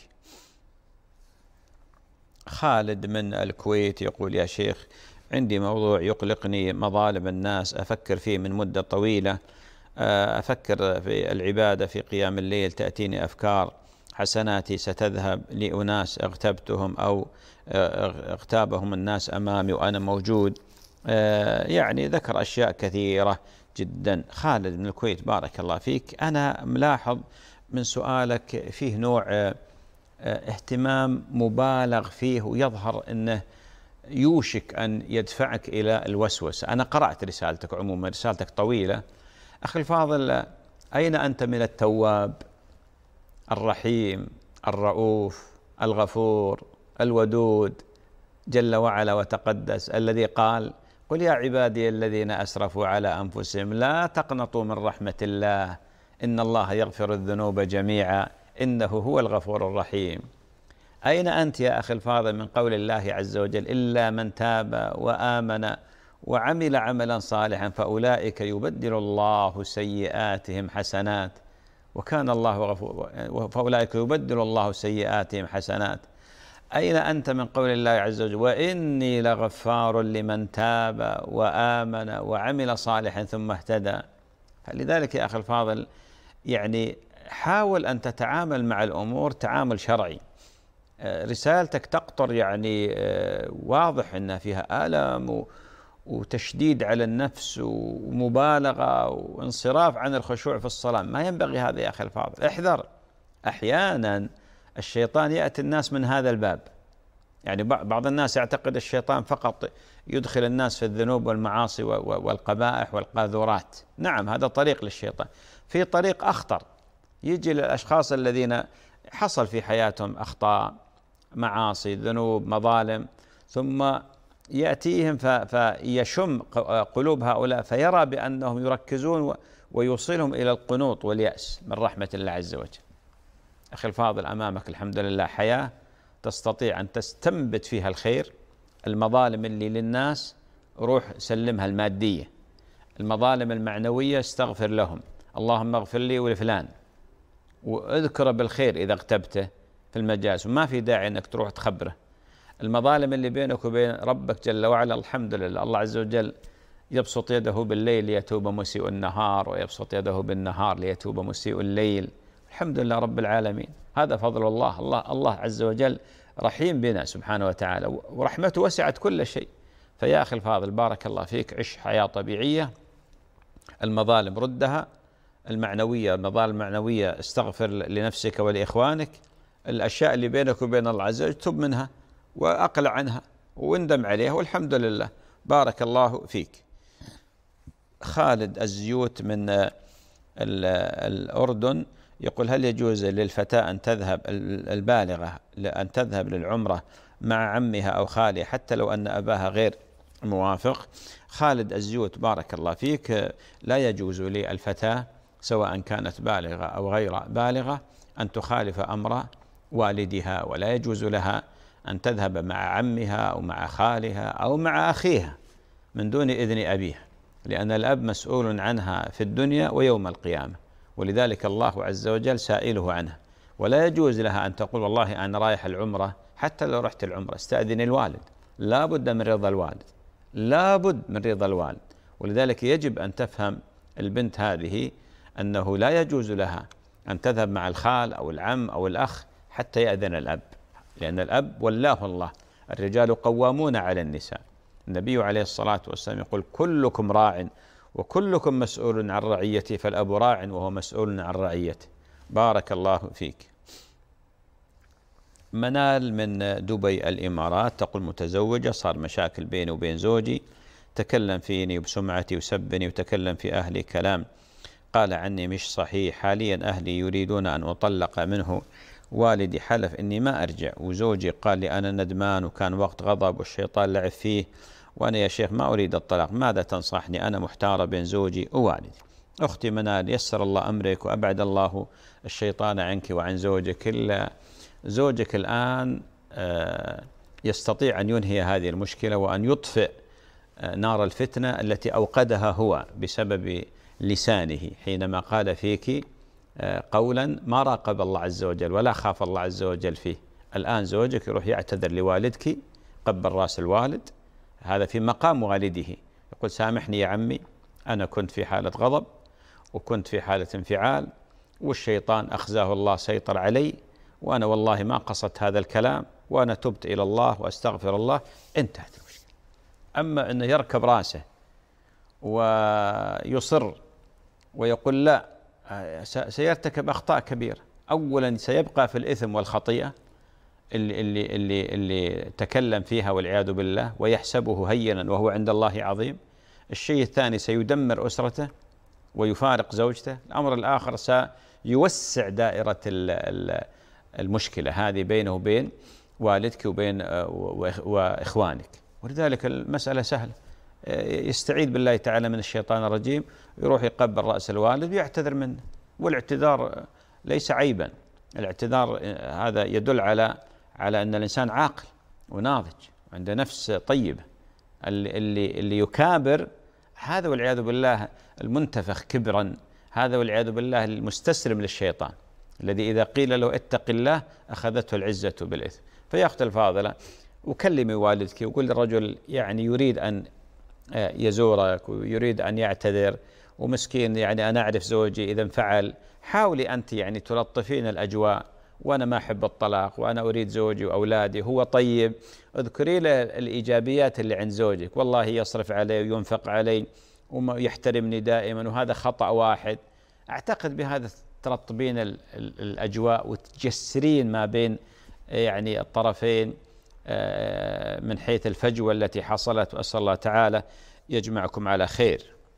خالد من الكويت يقول: يا شيخ، عندي موضوع يقلقني، مظالم الناس أفكر فيه من مدة طويلة. أفكر في العبادة في قيام الليل، تأتيني أفكار حسناتي ستذهب لأناس اغتبتهم أو اغتابهم الناس أمامي وأنا موجود. يعني ذكر أشياء كثيرة جدا. خالد من الكويت، بارك الله فيك. أنا ملاحظ من سؤالك فيه نوع اهتمام مبالغ فيه، ويظهر أنه يوشك أن يدفعك إلى الوسوسة. أنا قرأت رسالتك عموما، رسالتك طويلة. أخي الفاضل، أين أنت من التواب الرحيم الرؤوف الغفور الودود جل وعلا وتقدس، الذي قال: قل يا عبادي الذين أسرفوا على أنفسهم لا تقنطوا من رحمة الله إن الله يغفر الذنوب جميعا إنه هو الغفور الرحيم. أين أنت يا أخي الفاضل من قول الله عز وجل: إلا من تاب وآمن وعمل عملا صالحا فأولئك يبدل الله سيئاتهم حسنات وكان الله غفور فأولئك يبدل الله سيئاتهم حسنات. أين أنت من قول الله عز وجل: وإني لغفار لمن تاب وآمن وعمل صالحا ثم اهتدى؟ فلذلك يا أخي الفاضل، يعني حاول أن تتعامل مع الأمور تعامل شرعي. رسالتك تقطر يعني واضح أنها فيها ألم وتشديد على النفس ومبالغة وانصراف عن الخشوع في الصلاة. ما ينبغي هذا يا أخي الفاضل، احذر. أحيانا الشيطان يأتي الناس من هذا الباب. يعني بعض الناس يعتقد الشيطان فقط يدخل الناس في الذنوب والمعاصي والقبائح والقاذورات. نعم، هذا طريق للشيطان. في طريق أخطر، يجي للأشخاص الذين حصل في حياتهم أخطاء، معاصي، ذنوب، مظالم، ثم يأتيهم فيشم قلوب هؤلاء فيرى بأنهم يركزون ويوصلهم إلى القنوط واليأس من رحمة الله عز وجل. أخي الفاضل، أمامك الحمد لله حياة تستطيع أن تستنبت فيها الخير. المظالم اللي للناس روح سلمها المادية، المظالم المعنوية استغفر لهم، اللهم اغفر لي ولفلان، واذكره بالخير إذا اغتبته في المجالس، وما في داعي أنك تروح تخبره. المظالم اللي بينك وبين ربك جل وعلا، الحمد لله الله عز وجل يبسط يده بالليل ليتوب مسيء النهار، ويبسط يده بالنهار ليتوب مسيء الليل. الحمد لله رب العالمين، هذا فضل الله. الله الله عز وجل رحيم بنا سبحانه وتعالى، ورحمته وسعت كل شيء. فيا أخي الفاضل، بارك الله فيك، عش حياة طبيعية. المظالم ردها، المعنوية المظالم المعنوية استغفر لنفسك ولإخوانك. الأشياء اللي بينك وبين الله عز وجل تب منها وأقلع عنها واندم عليها، والحمد لله، بارك الله فيك. خالد الزيوت من الأردن يقول: هل يجوز للفتاة أن تذهب البالغة أن تذهب للعمرة مع عمها أو خالها حتى لو أن أباها غير موافق؟ خالد الزيوت، بارك الله فيك، لا يجوز للفتاة سواء كانت بالغة أو غير بالغة أن تخالف أمر والدها، ولا يجوز لها أن تذهب مع عمها أو مع خالها أو مع أخيها من دون إذن أبيها، لأن الأب مسؤول عنها في الدنيا ويوم القيامة، ولذلك الله عز وجل سائله عنها. ولا يجوز لها أن تقول والله أنا رايح العمرة، حتى لو رحت العمرة استأذن الوالد، لا بد من رضا الوالد، لا بد من رضا الوالد. ولذلك يجب أن تفهم البنت هذه أنه لا يجوز لها أن تذهب مع الخال أو العم أو الأخ حتى يأذن الأب، لأن الأب ولاه الله. الرجال قوامون على النساء، النبي عليه الصلاة والسلام يقول كلكم راع وكلكم مسؤول عن رعيته، فالأب راع وهو مسؤول عن رعيته. بارك الله فيك. منال من دبي الإمارات تقول متزوجة، صار مشاكل بيني وبين زوجي، تكلم فيني وبسمعتي وسبني وتكلم في أهلي كلام قال عني مش صحيح. حاليا أهلي يريدون أن أطلق منه، والدي حلف إني ما أرجع، وزوجي قال لي أنا ندمان وكان وقت غضب والشيطان لعب فيه، وأنا يا شيخ ما أريد الطلاق، ماذا تنصحني؟ أنا محتارة بين زوجي ووالدي. أختي منال يسر الله أمرك وأبعد الله الشيطان عنك وعن زوجك. إلا زوجك الآن يستطيع أن ينهي هذه المشكلة وأن يطفئ نار الفتنة التي أوقدها هو بسبب لسانه حينما قال فيك قولا ما راقب الله عز وجل ولا خاف الله عز وجل فيه. الآن زوجك يروح يعتذر لوالدك، قبل رأس الوالد، هذا في مقام والده، يقول سامحني يا عمي، أنا كنت في حالة غضب وكنت في حالة انفعال والشيطان أخزاه الله سيطر علي، وأنا والله ما قصدت هذا الكلام، وأنا تبت إلى الله وأستغفر الله، انتهت المشكلة. أما أنه يركب رأسه ويصر ويقول لا، سيرتكب أخطاء كبيرة. أولا سيبقى في الإثم والخطيئة اللي, اللي, اللي, اللي تكلم فيها والعياذ بالله، ويحسبه هينا وهو عند الله عظيم. الشيء الثاني سيدمر أسرته ويفارق زوجته. الأمر الآخر سيوسع دائرة المشكلة هذه بينه وبين والدك وبين وإخوانك. ولذلك المسألة سهلة، يستعيذ بالله تعالى من الشيطان الرجيم، يروح يقبل رأس الوالد ويعتذر منه، والاعتذار ليس عيبا. الاعتذار هذا يدل على على أن الإنسان عاقل وناضج وعنده نفس طيبة. اللي اللي يكابر هذا والعياذ بالله المنتفخ كبرا، هذا والعياذ بالله المستسلم للشيطان، الذي إذا قيل له اتق الله أخذته العزة بالإثم. فيا أختي الفاضلة، وكلمي والدك وقل الرجل يعني يريد أن يزورك ويريد أن يعتذر، ومسكين يعني أنا أعرف زوجي إذا انفعل، حاولي أنت يعني تلطفين الأجواء، وأنا ما أحب الطلاق وأنا أريد زوجي وأولادي، هو طيب، اذكري له الإيجابيات اللي عند زوجك، والله يصرف علي وينفق علي ويحترمني دائما وهذا خطأ واحد. أعتقد بهذا ترطبين الأجواء وتجسرين ما بين يعني الطرفين من حيث الفجوة التي حصلت، وأسأل الله تعالى يجمعكم على خير.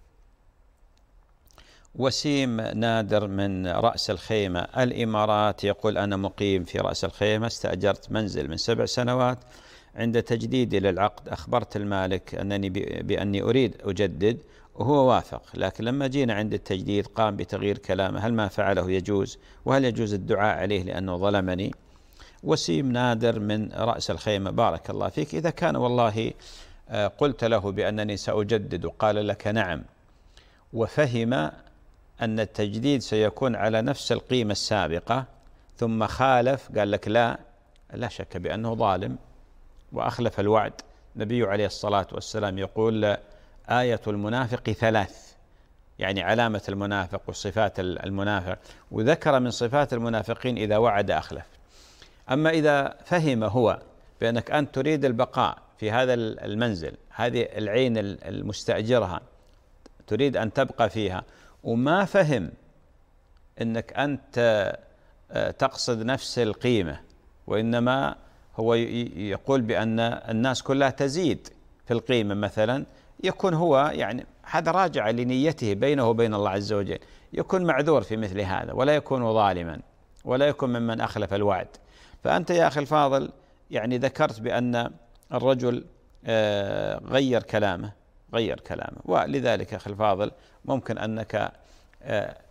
وسيم نادر من رأس الخيمة الإمارات يقول أنا مقيم في رأس الخيمة، استأجرت منزل من سبع سنوات، عند تجديدي للعقد أخبرت المالك أنني بأني أريد أجدد وهو وافق، لكن لما جينا عند التجديد قام بتغيير كلامه، هل ما فعله يجوز؟ وهل يجوز الدعاء عليه لأنه ظلمني؟ وسيم نادر من رأس الخيمة بارك الله فيك، إذا كان والله قلت له بأنني سأجدد وقال لك نعم، وفهم أن التجديد سيكون على نفس القيمة السابقة ثم خالف قال لك لا، لا شك بأنه ظالم وأخلف الوعد. النبي عليه الصلاة والسلام يقول آية المنافق ثلاث، يعني علامة المنافق وصفات المنافق، وذكر من صفات المنافقين إذا وعد أخلف. أما إذا فهم هو بأنك أنت تريد البقاء في هذا المنزل، هذه العين المستأجرها تريد أن تبقى فيها، وما فهم أنك أنت تقصد نفس القيمة، وإنما هو يقول بأن الناس كلها تزيد في القيمة مثلا، يكون هو يعني هذا راجع لنيته بينه وبين الله عز وجل، يكون معذور في مثل هذا ولا يكون ظالما ولا يكون ممن أخلف الوعد. فأنت يا أخي الفاضل يعني ذكرت بأن الرجل غير كلامه غير كلامه ولذلك أخي الفاضل ممكن أنك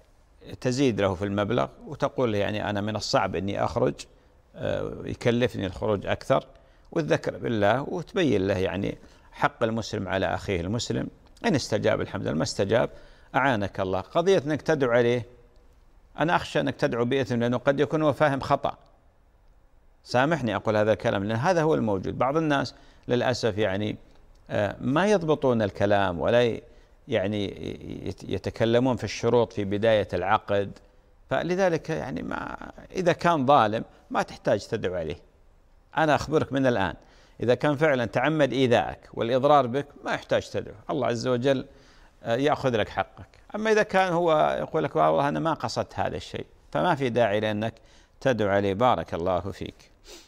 تزيد له في المبلغ وتقول له يعني أنا من الصعب أني أخرج، يكلفني الخروج أكثر، والذكر بالله وتبين له يعني حق المسلم على أخيه المسلم. إن استجاب الحمد لله، ما استجاب أعانك الله. قضية أنك تدعو عليه، أنا أخشى أنك تدعو بإثم، لأنه قد يكون هو فاهم خطأ. سامحني أقول هذا الكلام، لأن هذا هو الموجود. بعض الناس للأسف يعني ما يضبطون الكلام، ولا يعني يتكلمون في الشروط في بداية العقد، فلذلك يعني ما إذا كان ظالم ما تحتاج تدعو عليه. أنا أخبرك من الآن، إذا كان فعلا تعمد إيذائك والإضرار بك ما يحتاج تدعو، الله عز وجل يأخذ لك حقك. أما إذا كان هو يقول لك والله أنا ما قصدت هذا الشيء، فما في داعي لأنك تدعو عليه. بارك الله فيك.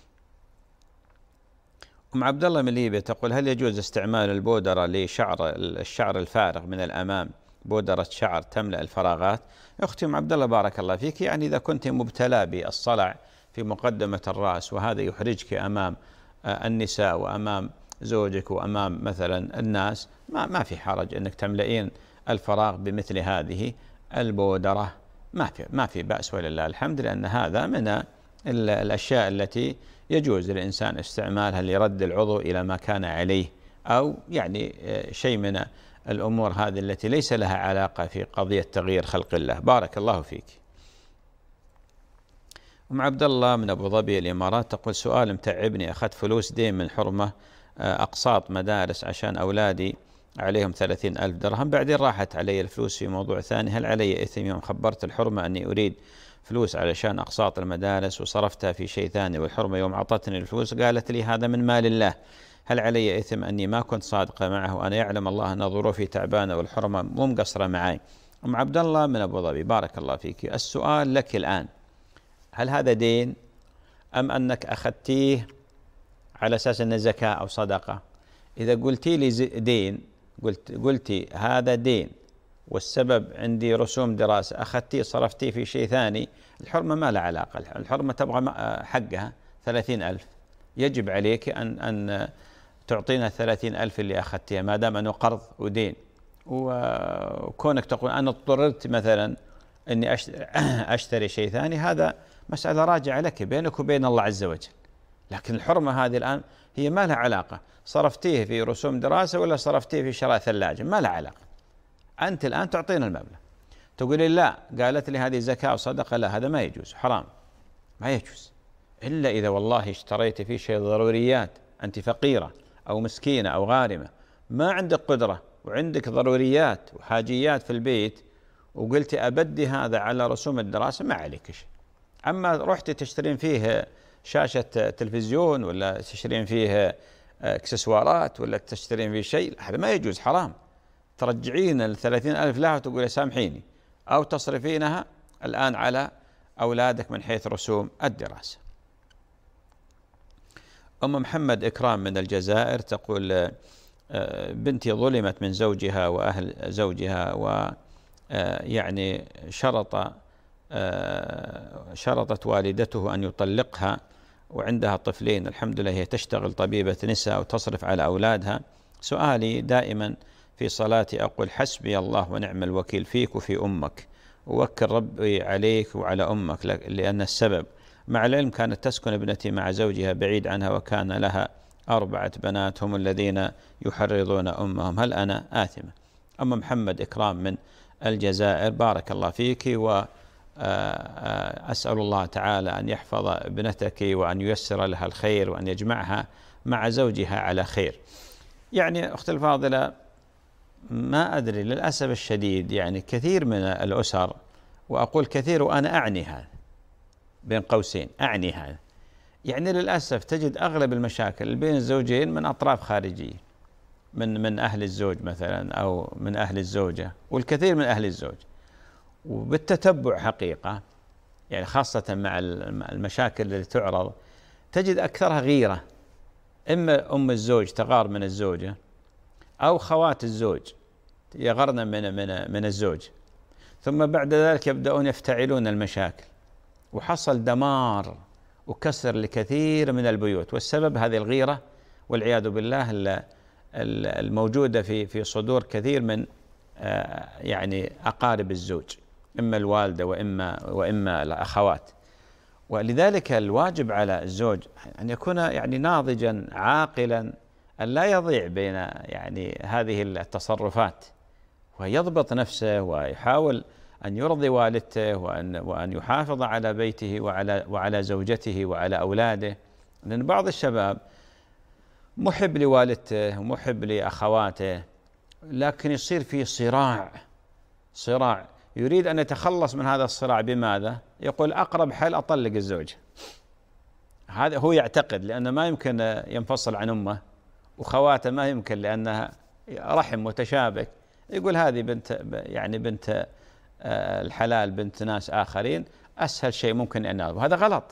أم عبد الله من ليبيا تقول: هل يجوز استعمال البودرة لشعر الشعر الفارغ من الأمام، بودرة شعر تملأ الفراغات؟ أختي أم عبد الله بارك الله فيك، يعني إذا كنت مبتلى بالصلع في مقدمة الرأس وهذا يحرجك أمام النساء وأمام زوجك وأمام مثلا الناس، ما ما في حرج أنك تملئين الفراغ بمثل هذه البودرة، ما في ما في بأس ولله الحمد، لأن هذا من الأشياء التي يجوز للإنسان استعمالها لرد العضو إلى ما كان عليه، أو يعني شيء من الأمور هذه التي ليس لها علاقة في قضية تغيير خلق الله. بارك الله فيك. أم عبد الله من أبو ظبي الإمارات تقول: سؤال متعبني، أخذت فلوس دين من حرمة أقساط مدارس عشان أولادي عليهم ثلاثين ألف درهم، بعدين راحت علي الفلوس في موضوع ثاني، هل علي إثم يوم خبرت الحرمة أني أريد فلوس علشان أقساط المدارس وصرفتها في شيء ثاني، والحرمة يوم أعطتني الفلوس قالت لي هذا من مال الله، هل علي إثم أني ما كنت صادقة معه وأنا يعلم الله أن ظروفي تعبانة والحرمة مو مقصرة معي؟ أم عبد الله من أبو ظبي بارك الله فيك، السؤال لك الآن: هل هذا دين أم أنك أخذتيه على أساس أنه زكاة أو صدقة؟ إذا قلتي لي دين، قلت قلتي هذا دين والسبب عندي رسوم دراسة، أخذتيه صرفتيه في شيء ثاني، الحرمة ما لها علاقة، الحرمة تبغى حقها ثلاثين ألف، يجب عليك أن أن تعطينا الثلاثين ألف اللي أخذتها، ما دام أنه قرض ودين. وكونك تقول أنا اضطررت مثلا أني أشتري شيء ثاني، هذا مسألة راجعة لك بينك وبين الله عز وجل، لكن الحرمة هذه الآن هي ما لها علاقة، صرفتيه في رسوم دراسة ولا صرفتيه في شراء ثلاجة، ما لها علاقة. أنت الآن تعطينا المبلغ، تقولي لا قالت لي هذه زكاة وصدقة، لا هذا ما يجوز، حرام، ما يجوز، إلا إذا والله اشتريت فيه شيء ضروريات، أنت فقيرة أو مسكينة أو غارمة ما عندك قدرة وعندك ضروريات وحاجيات في البيت، وقلت أبدي هذا على رسوم الدراسة، ما عليك شيء. أما رحت تشترين فيه شاشة تلفزيون ولا تشترين فيه اكسسوارات ولا تشترين فيه شيء، هذا ما يجوز، حرام، ترجعين الثلاثين ألف لها وتقول سامحيني، أو تصرفينها الآن على أولادك من حيث رسوم الدراسة. أم محمد إكرام من الجزائر تقول: بنتي ظلمت من زوجها وأهل زوجها، ويعني شرط شرطت والدته أن يطلقها، وعندها طفلين الحمد لله، هي تشتغل طبيبة نساء وتصرف على أولادها. سؤالي دائما في صلاتي أقول: حسبي الله ونعم الوكيل فيك وفي أمك، ووكل ربي عليك وعلى أمك لأن السبب. مع العلم كانت تسكن ابنتي مع زوجها بعيد عنها، وكان لها أربعة بنات هم الذين يحرضون أمهم، هل أنا آثمة؟ أم محمد إكرام من الجزائر بارك الله فيك، وأسأل الله تعالى أن يحفظ ابنتك وأن ييسر لها الخير وأن يجمعها مع زوجها على خير. يعني أختي الفاضلة، ما أدري للأسف الشديد يعني كثير من الأسر، وأقول كثير وأنا أعني هذا بين قوسين، أعني هذا، يعني للأسف تجد أغلب المشاكل بين الزوجين من أطراف خارجية، من من أهل الزوج مثلا أو من أهل الزوجة، والكثير من أهل الزوج. وبالتتبع حقيقة يعني خاصة مع المشاكل اللي تعرض تجد أكثرها غيرة، إما أم الزوج تغار من الزوجة، أو خوات الزوج يغرن من من من الزوج، ثم بعد ذلك يبدأون يفتعلون المشاكل، وحصل دمار وكسر لكثير من البيوت، والسبب هذه الغيرة والعياذ بالله الموجودة في في صدور كثير من يعني أقارب الزوج. إما الوالدة وإما وإما الأخوات. ولذلك الواجب على الزوج أن يكون يعني ناضجا عاقلا، أن لا يضيع بين يعني هذه التصرفات، ويضبط نفسه ويحاول أن يرضي والدته، وأن وأن يحافظ على بيته وعلى وعلى زوجته وعلى أولاده. لأن بعض الشباب محب لوالدته ومحب لأخواته، لكن يصير في صراع صراع يريد أن يتخلص من هذا الصراع. بماذا؟ يقول أقرب حل أطلق الزوجة. هذا هو يعتقد، لأنه ما يمكن ينفصل عن أمه، وخواته ما يمكن لأنها رحم متشابك. يقول هذه بنت يعني بنت الحلال، بنت ناس آخرين، أسهل شيء ممكن أن ينال. وهذا غلط،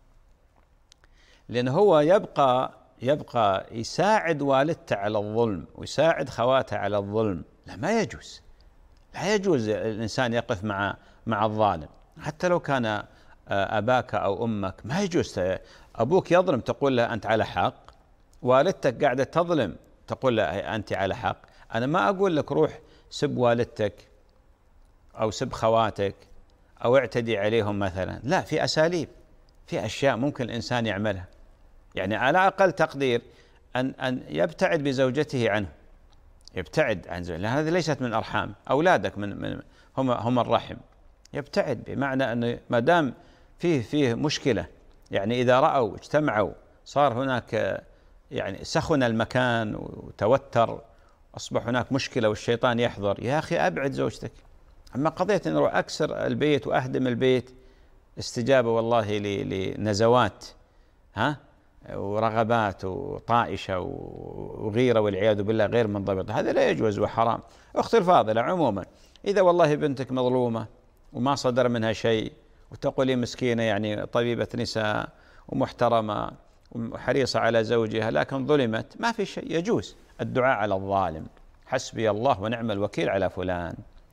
لأنه هو يبقى يبقى يساعد والدته على الظلم ويساعد خواته على الظلم. لا، ما يجوز، لا يجوز الإنسان يقف مع مع الظالم، حتى لو كان أباك أو أمك. ما يجوز أبوك يظلم تقول له أنت على حق، والدتك قاعدة تظلم تقول له أنت على حق. أنا ما أقول لك روح سب والدتك أو سب خواتك أو اعتدي عليهم مثلا، لا، في أساليب، في أشياء ممكن الإنسان يعملها. يعني على أقل تقدير أن أن يبتعد بزوجته عنه، يبتعد عن زوجته، لأن هذه ليست من أرحام أولادك، من من هم هم الرحم. يبتعد بمعنى أنه ما دام فيه فيه مشكلة، يعني إذا رأوا اجتمعوا صار هناك يعني سخن المكان وتوتر، أصبح هناك مشكلة والشيطان يحضر، يا أخي أبعد زوجتك. أما قضية أن أروح أكسر البيت وأهدم البيت استجابة والله لنزوات ها ورغبات وطائشة وغيرة والعياذ بالله غير منضبطة، هذا لا يجوز وحرام. أختي الفاضلة، عموما إذا والله بنتك مظلومة وما صدر منها شيء، وتقولي مسكينة يعني طبيبة نساء ومحترمة وحريصة على زوجها لكن ظلمت، ما في شيء، يجوز الدعاء على الظالم، حسبي الله ونعم الوكيل على فلان.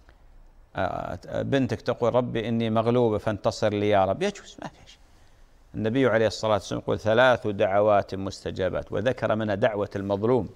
بنتك تقول ربي إني مغلوبة فانتصر لي يا رب، يجوز، ما في شيء. النبي عليه الصلاة والسلام يقول ثلاث دعوات مستجابات، وذكر منها دعوة المظلوم.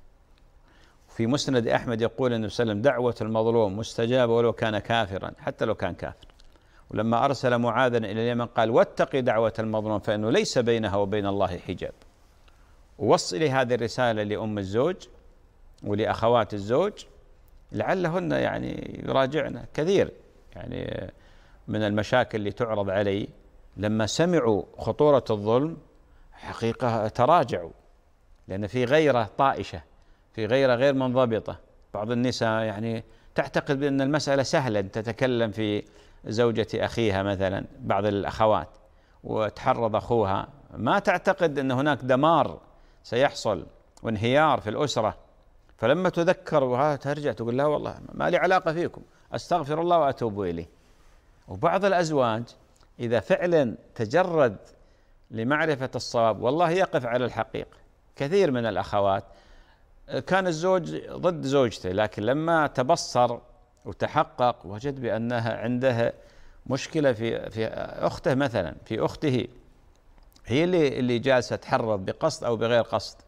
في مسند أحمد يقول النبي صلى الله عليه وسلم دعوة المظلوم مستجابة ولو كان كافرا، حتى لو كان كافر. ولما أرسل معاذا إلى اليمن قال واتقي دعوة المظلوم فإنه ليس بينها وبين الله حجاب. ووصلي هذه الرسالة لأم الزوج ولأخوات الزوج لعلهن يعني يراجعن. كثير يعني من المشاكل اللي تعرض علي لما سمعوا خطورة الظلم حقيقة تراجعوا، لأن في غيرة طائشة، في غيرة غير منضبطة. بعض النساء يعني تعتقد بأن المسألة سهلة، تتكلم في زوجة أخيها مثلا، بعض الأخوات، وتحرض أخوها، ما تعتقد أن هناك دمار سيحصل وانهيار في الأسرة. فلما تذكر وها ترجع تقول لا والله ما لي علاقة فيكم، أستغفر الله وأتوب إليه. وبعض الأزواج إذا فعلا تجرد لمعرفة الصواب والله يقف على الحقيقة. كثير من الأخوات كان الزوج ضد زوجته، لكن لما تبصر وتحقق وجد بأنها عندها مشكلة في في أخته مثلا، في أخته هي اللي اللي جالسة تحرض بقصد أو بغير قصد،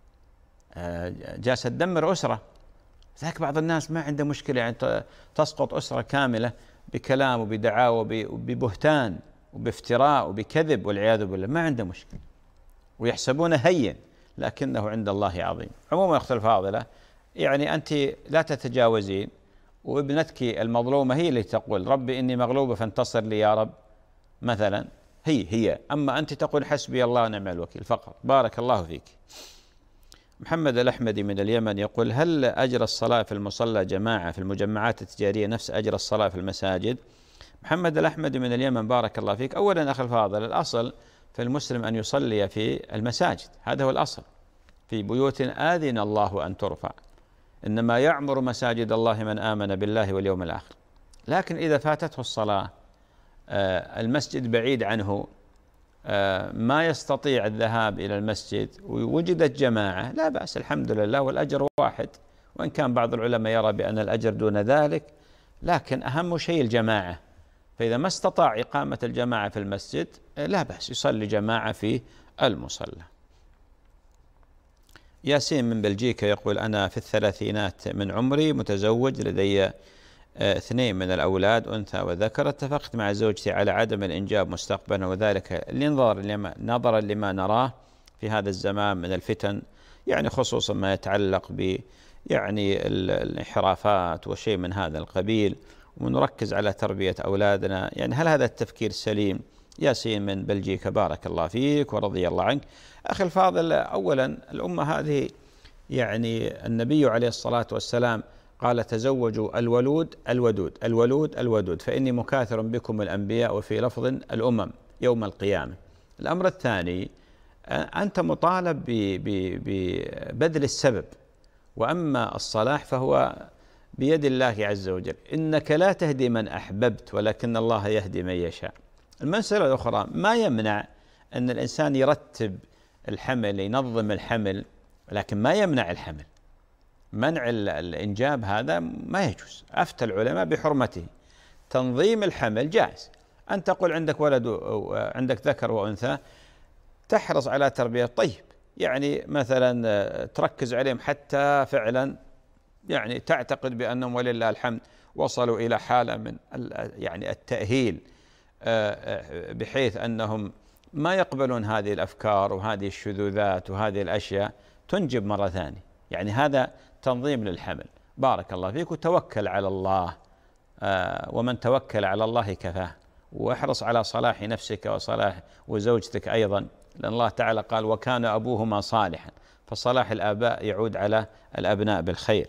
جالسة تدمر أسرة. ذاك بعض الناس ما عنده مشكلة، يعني تسقط أسرة كاملة بكلام وبدعاوى وببهتان وبافتراء وبكذب والعياذ بالله، ما عنده مشكلة ويحسبونه هين لكنه عند الله عظيم. عموما أختي الفاضلة، يعني أنت لا تتجاوزين، وابنتك المظلومة هي اللي تقول ربي إني مغلوبة فانتصر لي يا رب مثلا، هي هي أما أنت تقول حسبي الله ونعم الوكيل فقط. بارك الله فيك. محمد الأحمدي من اليمن يقول هل أجر الصلاة في المصلى جماعة في المجمعات التجارية نفس أجر الصلاة في المساجد؟ محمد الأحمدي من اليمن بارك الله فيك. أولا أخي الفاضل، الأصل في المسلم أن يصلي في المساجد، هذا هو الأصل، في بيوت آذن الله أن ترفع، إنما يعمر مساجد الله من آمن بالله واليوم الآخر. لكن إذا فاتته الصلاة، المسجد بعيد عنه، ما يستطيع الذهاب إلى المسجد، ووجدت جماعة، لا بأس، الحمد لله، والأجر واحد، وإن كان بعض العلماء يرى بأن الأجر دون ذلك، لكن أهم شيء الجماعة. فإذا ما استطاع إقامة الجماعة في المسجد لا بأس، يصلي جماعة في المصلى. ياسين من بلجيكا يقول أنا في الثلاثينات من عمري، متزوج، لدي اثنين من الأولاد أنثى وذكر، اتفقت مع زوجتي على عدم الإنجاب مستقبلا، وذلك لنظرا لما, نظرا لما نراه في هذا الزمان من الفتن، يعني خصوصا ما يتعلق ب يعني الانحرافات وشيء من هذا القبيل، ونركز على تربية أولادنا. يعني هل هذا التفكير سليم؟ ياسين من بلجيكا، بارك الله فيك ورضي الله عنك. أخي الفاضل، أولا الأمة هذه يعني النبي عليه الصلاة والسلام قال: تزوجوا الولود الودود، الولود الودود، فإني مكاثر بكم الأنبياء، وفي لفظ الأمم يوم القيامة. الأمر الثاني، أنت مطالب ببذل السبب، وأما الصلاح فهو بيد الله عز وجل. إنك لا تهدي من أحببت ولكن الله يهدي من يشاء. المسألة الأخرى، ما يمنع أن الإنسان يرتب الحمل، ينظم الحمل، لكن ما يمنع الحمل. منع الإنجاب هذا ما يجوز، أفتى العلماء بحرمته. تنظيم الحمل جائز، أن تقول عندك ولد وعندك ذكر وأنثى، تحرص على تربية طيب، يعني مثلا تركز عليهم حتى فعلا يعني تعتقد بأنهم ولله الحمد وصلوا إلى حالة من يعني التأهيل، بحيث أنهم ما يقبلون هذه الأفكار وهذه الشذوذات وهذه الأشياء، تنجب مرة ثانية. يعني هذا تنظيم للحمل. بارك الله فيك، وتوكل على الله، ومن توكل على الله كفاه. واحرص على صلاح نفسك وصلاح وزوجتك أيضا، لأن الله تعالى قال: وكان أبوهما صالحا، فصلاح الآباء يعود على الأبناء بالخير.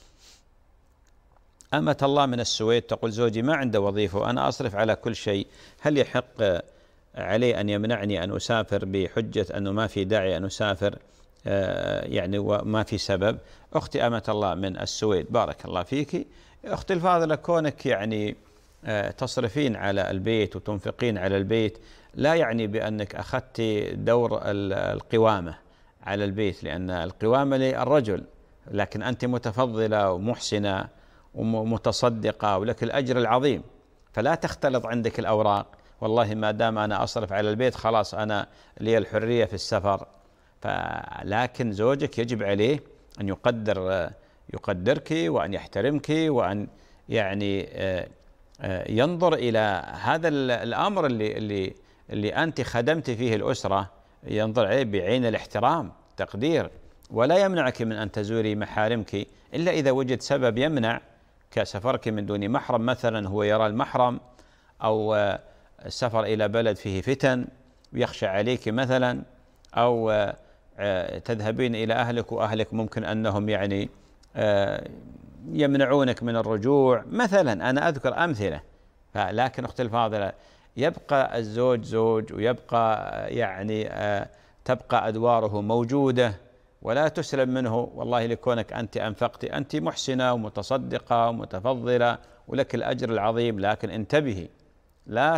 أمة الله من السويد تقول: زوجي ما عنده وظيفة وأنا أصرف على كل شيء، هل يحق علي أن يمنعني أن أسافر بحجة أنه ما في داعي أن أسافر يعني وما في سبب؟ أختي أمة الله من السويد، بارك الله فيك. أختي الفاضلة، كونك يعني تصرفين على البيت وتنفقين على البيت لا يعني بأنك أخذت دور القوامة على البيت، لأن القوامة للرجل، لكن أنت متفضلة ومحسنة ومتصدقة ولك الأجر العظيم، فلا تختلط عندك الأوراق. والله ما دام أنا أصرف على البيت خلاص أنا لي الحرية في السفر. لكن زوجك يجب عليه أن يقدر يقدرك وأن يحترمك، وأن يعني ينظر إلى هذا الأمر اللي اللي اللي أنت خدمت فيه الأسرة، ينظر عليه بعين الاحترام تقدير، ولا يمنعك من أن تزوري محارمك إلا إذا وجد سبب يمنع، كسفرك من دون محرم مثلا، هو يرى المحرم، أو السفر إلى بلد فيه فتن ويخشى عليك مثلا، أو تذهبين إلى أهلك وأهلك ممكن أنهم يعني يمنعونك من الرجوع مثلا. أنا أذكر أمثلة. لكن أختي الفاضلة، يبقى الزوج زوج، ويبقى يعني تبقى أدواره موجودة ولا تسلب منه. والله لكونك أنت أنفقت، أنت محسنة ومتصدقة ومتفضلة ولك الأجر العظيم، لكن انتبهي، لا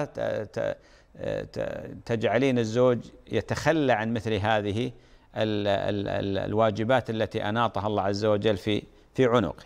تجعلين الزوج يتخلى عن مثل هذه الواجبات التي أناطها الله عز وجل في في عنقه.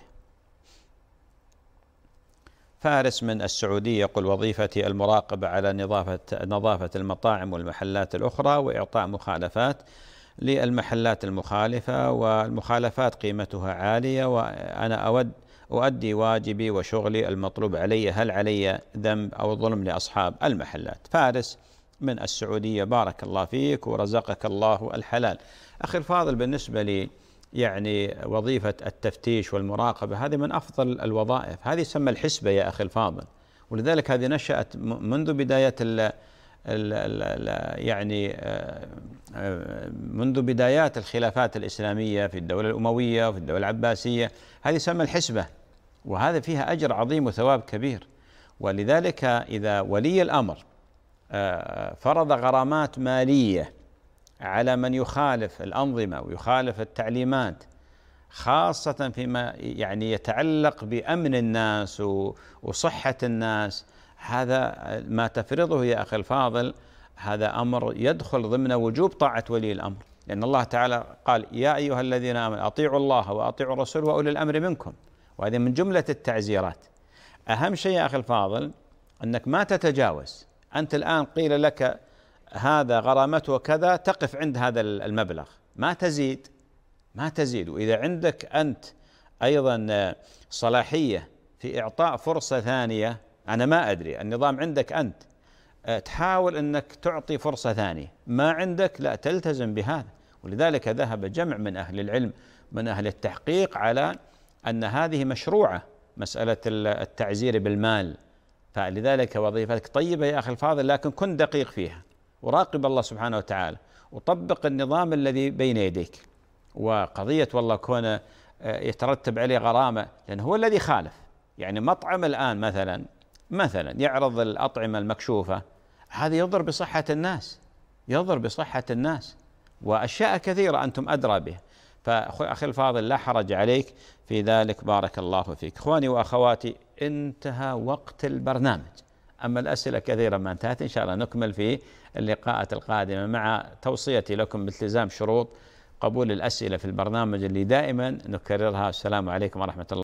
فارس من السعودية يقول: وظيفتي المراقبة على نظافة نظافة المطاعم والمحلات الأخرى، وإعطاء مخالفات للمحلات المخالفة، والمخالفات قيمتها عالية، وأنا أود أؤدي واجبي وشغلي المطلوب علي، هل علي ذنب أو ظلم لأصحاب المحلات؟ فارس من السعودية، بارك الله فيك ورزقك الله الحلال. أخي الفاضل، بالنسبة لي يعني وظيفة التفتيش والمراقبة هذه من أفضل الوظائف، هذه يسمى الحسبة يا أخي الفاضل، ولذلك هذه نشأت منذ بداية ال ال ال يعني منذ بدايات الخلافات الإسلامية في الدولة الأموية وفي الدولة العباسية، هذه يسمى الحسبة، وهذا فيها أجر عظيم وثواب كبير. ولذلك إذا ولي الأمر فرض غرامات مالية على من يخالف الأنظمة ويخالف التعليمات، خاصة فيما يعني يتعلق بأمن الناس وصحة الناس، هذا ما تفرضه يا أخي الفاضل هذا أمر يدخل ضمن وجوب طاعة ولي الأمر، لأن الله تعالى قال: يا أيها الذين آمنوا أطيعوا الله وأطيعوا الرسول وأولي الأمر منكم، وهذه من جملة التعزيرات. أهم شيء يا أخي الفاضل أنك ما تتجاوز. أنت الآن قيل لك هذا غرامته كذا، تقف عند هذا المبلغ، ما تزيد ما تزيد. وإذا عندك أنت أيضا صلاحية في إعطاء فرصة ثانية. أنا ما أدري النظام عندك أنت، تحاول أنك تعطي فرصة ثانية، ما عندك لا تلتزم بهذا. ولذلك ذهب جمع من أهل العلم من أهل التحقيق على أن هذه مشروعة، مسألة التعزير بالمال. فلذلك وظيفتك طيبة يا أخي الفاضل، لكن كن دقيق فيها وراقب الله سبحانه وتعالى وطبق النظام الذي بين يديك. وقضية والله كونه يترتب عليه غرامة، لأن هو الذي خالف. يعني مطعم الآن مثلا مثلا يعرض الأطعمة المكشوفة، هذا يضر بصحة الناس، يضر بصحة الناس، وأشياء كثيرة أنتم أدرى بها. فأخي الفاضل لا حرج عليك في ذلك، بارك الله فيك. إخواني وأخواتي، انتهى وقت البرنامج، أما الأسئلة كثيرة ما انتهت، إن شاء الله نكمل في اللقاءات القادمة، مع توصيتي لكم بالتزام شروط قبول الأسئلة في البرنامج اللي دائما نكررها. السلام عليكم ورحمة الله.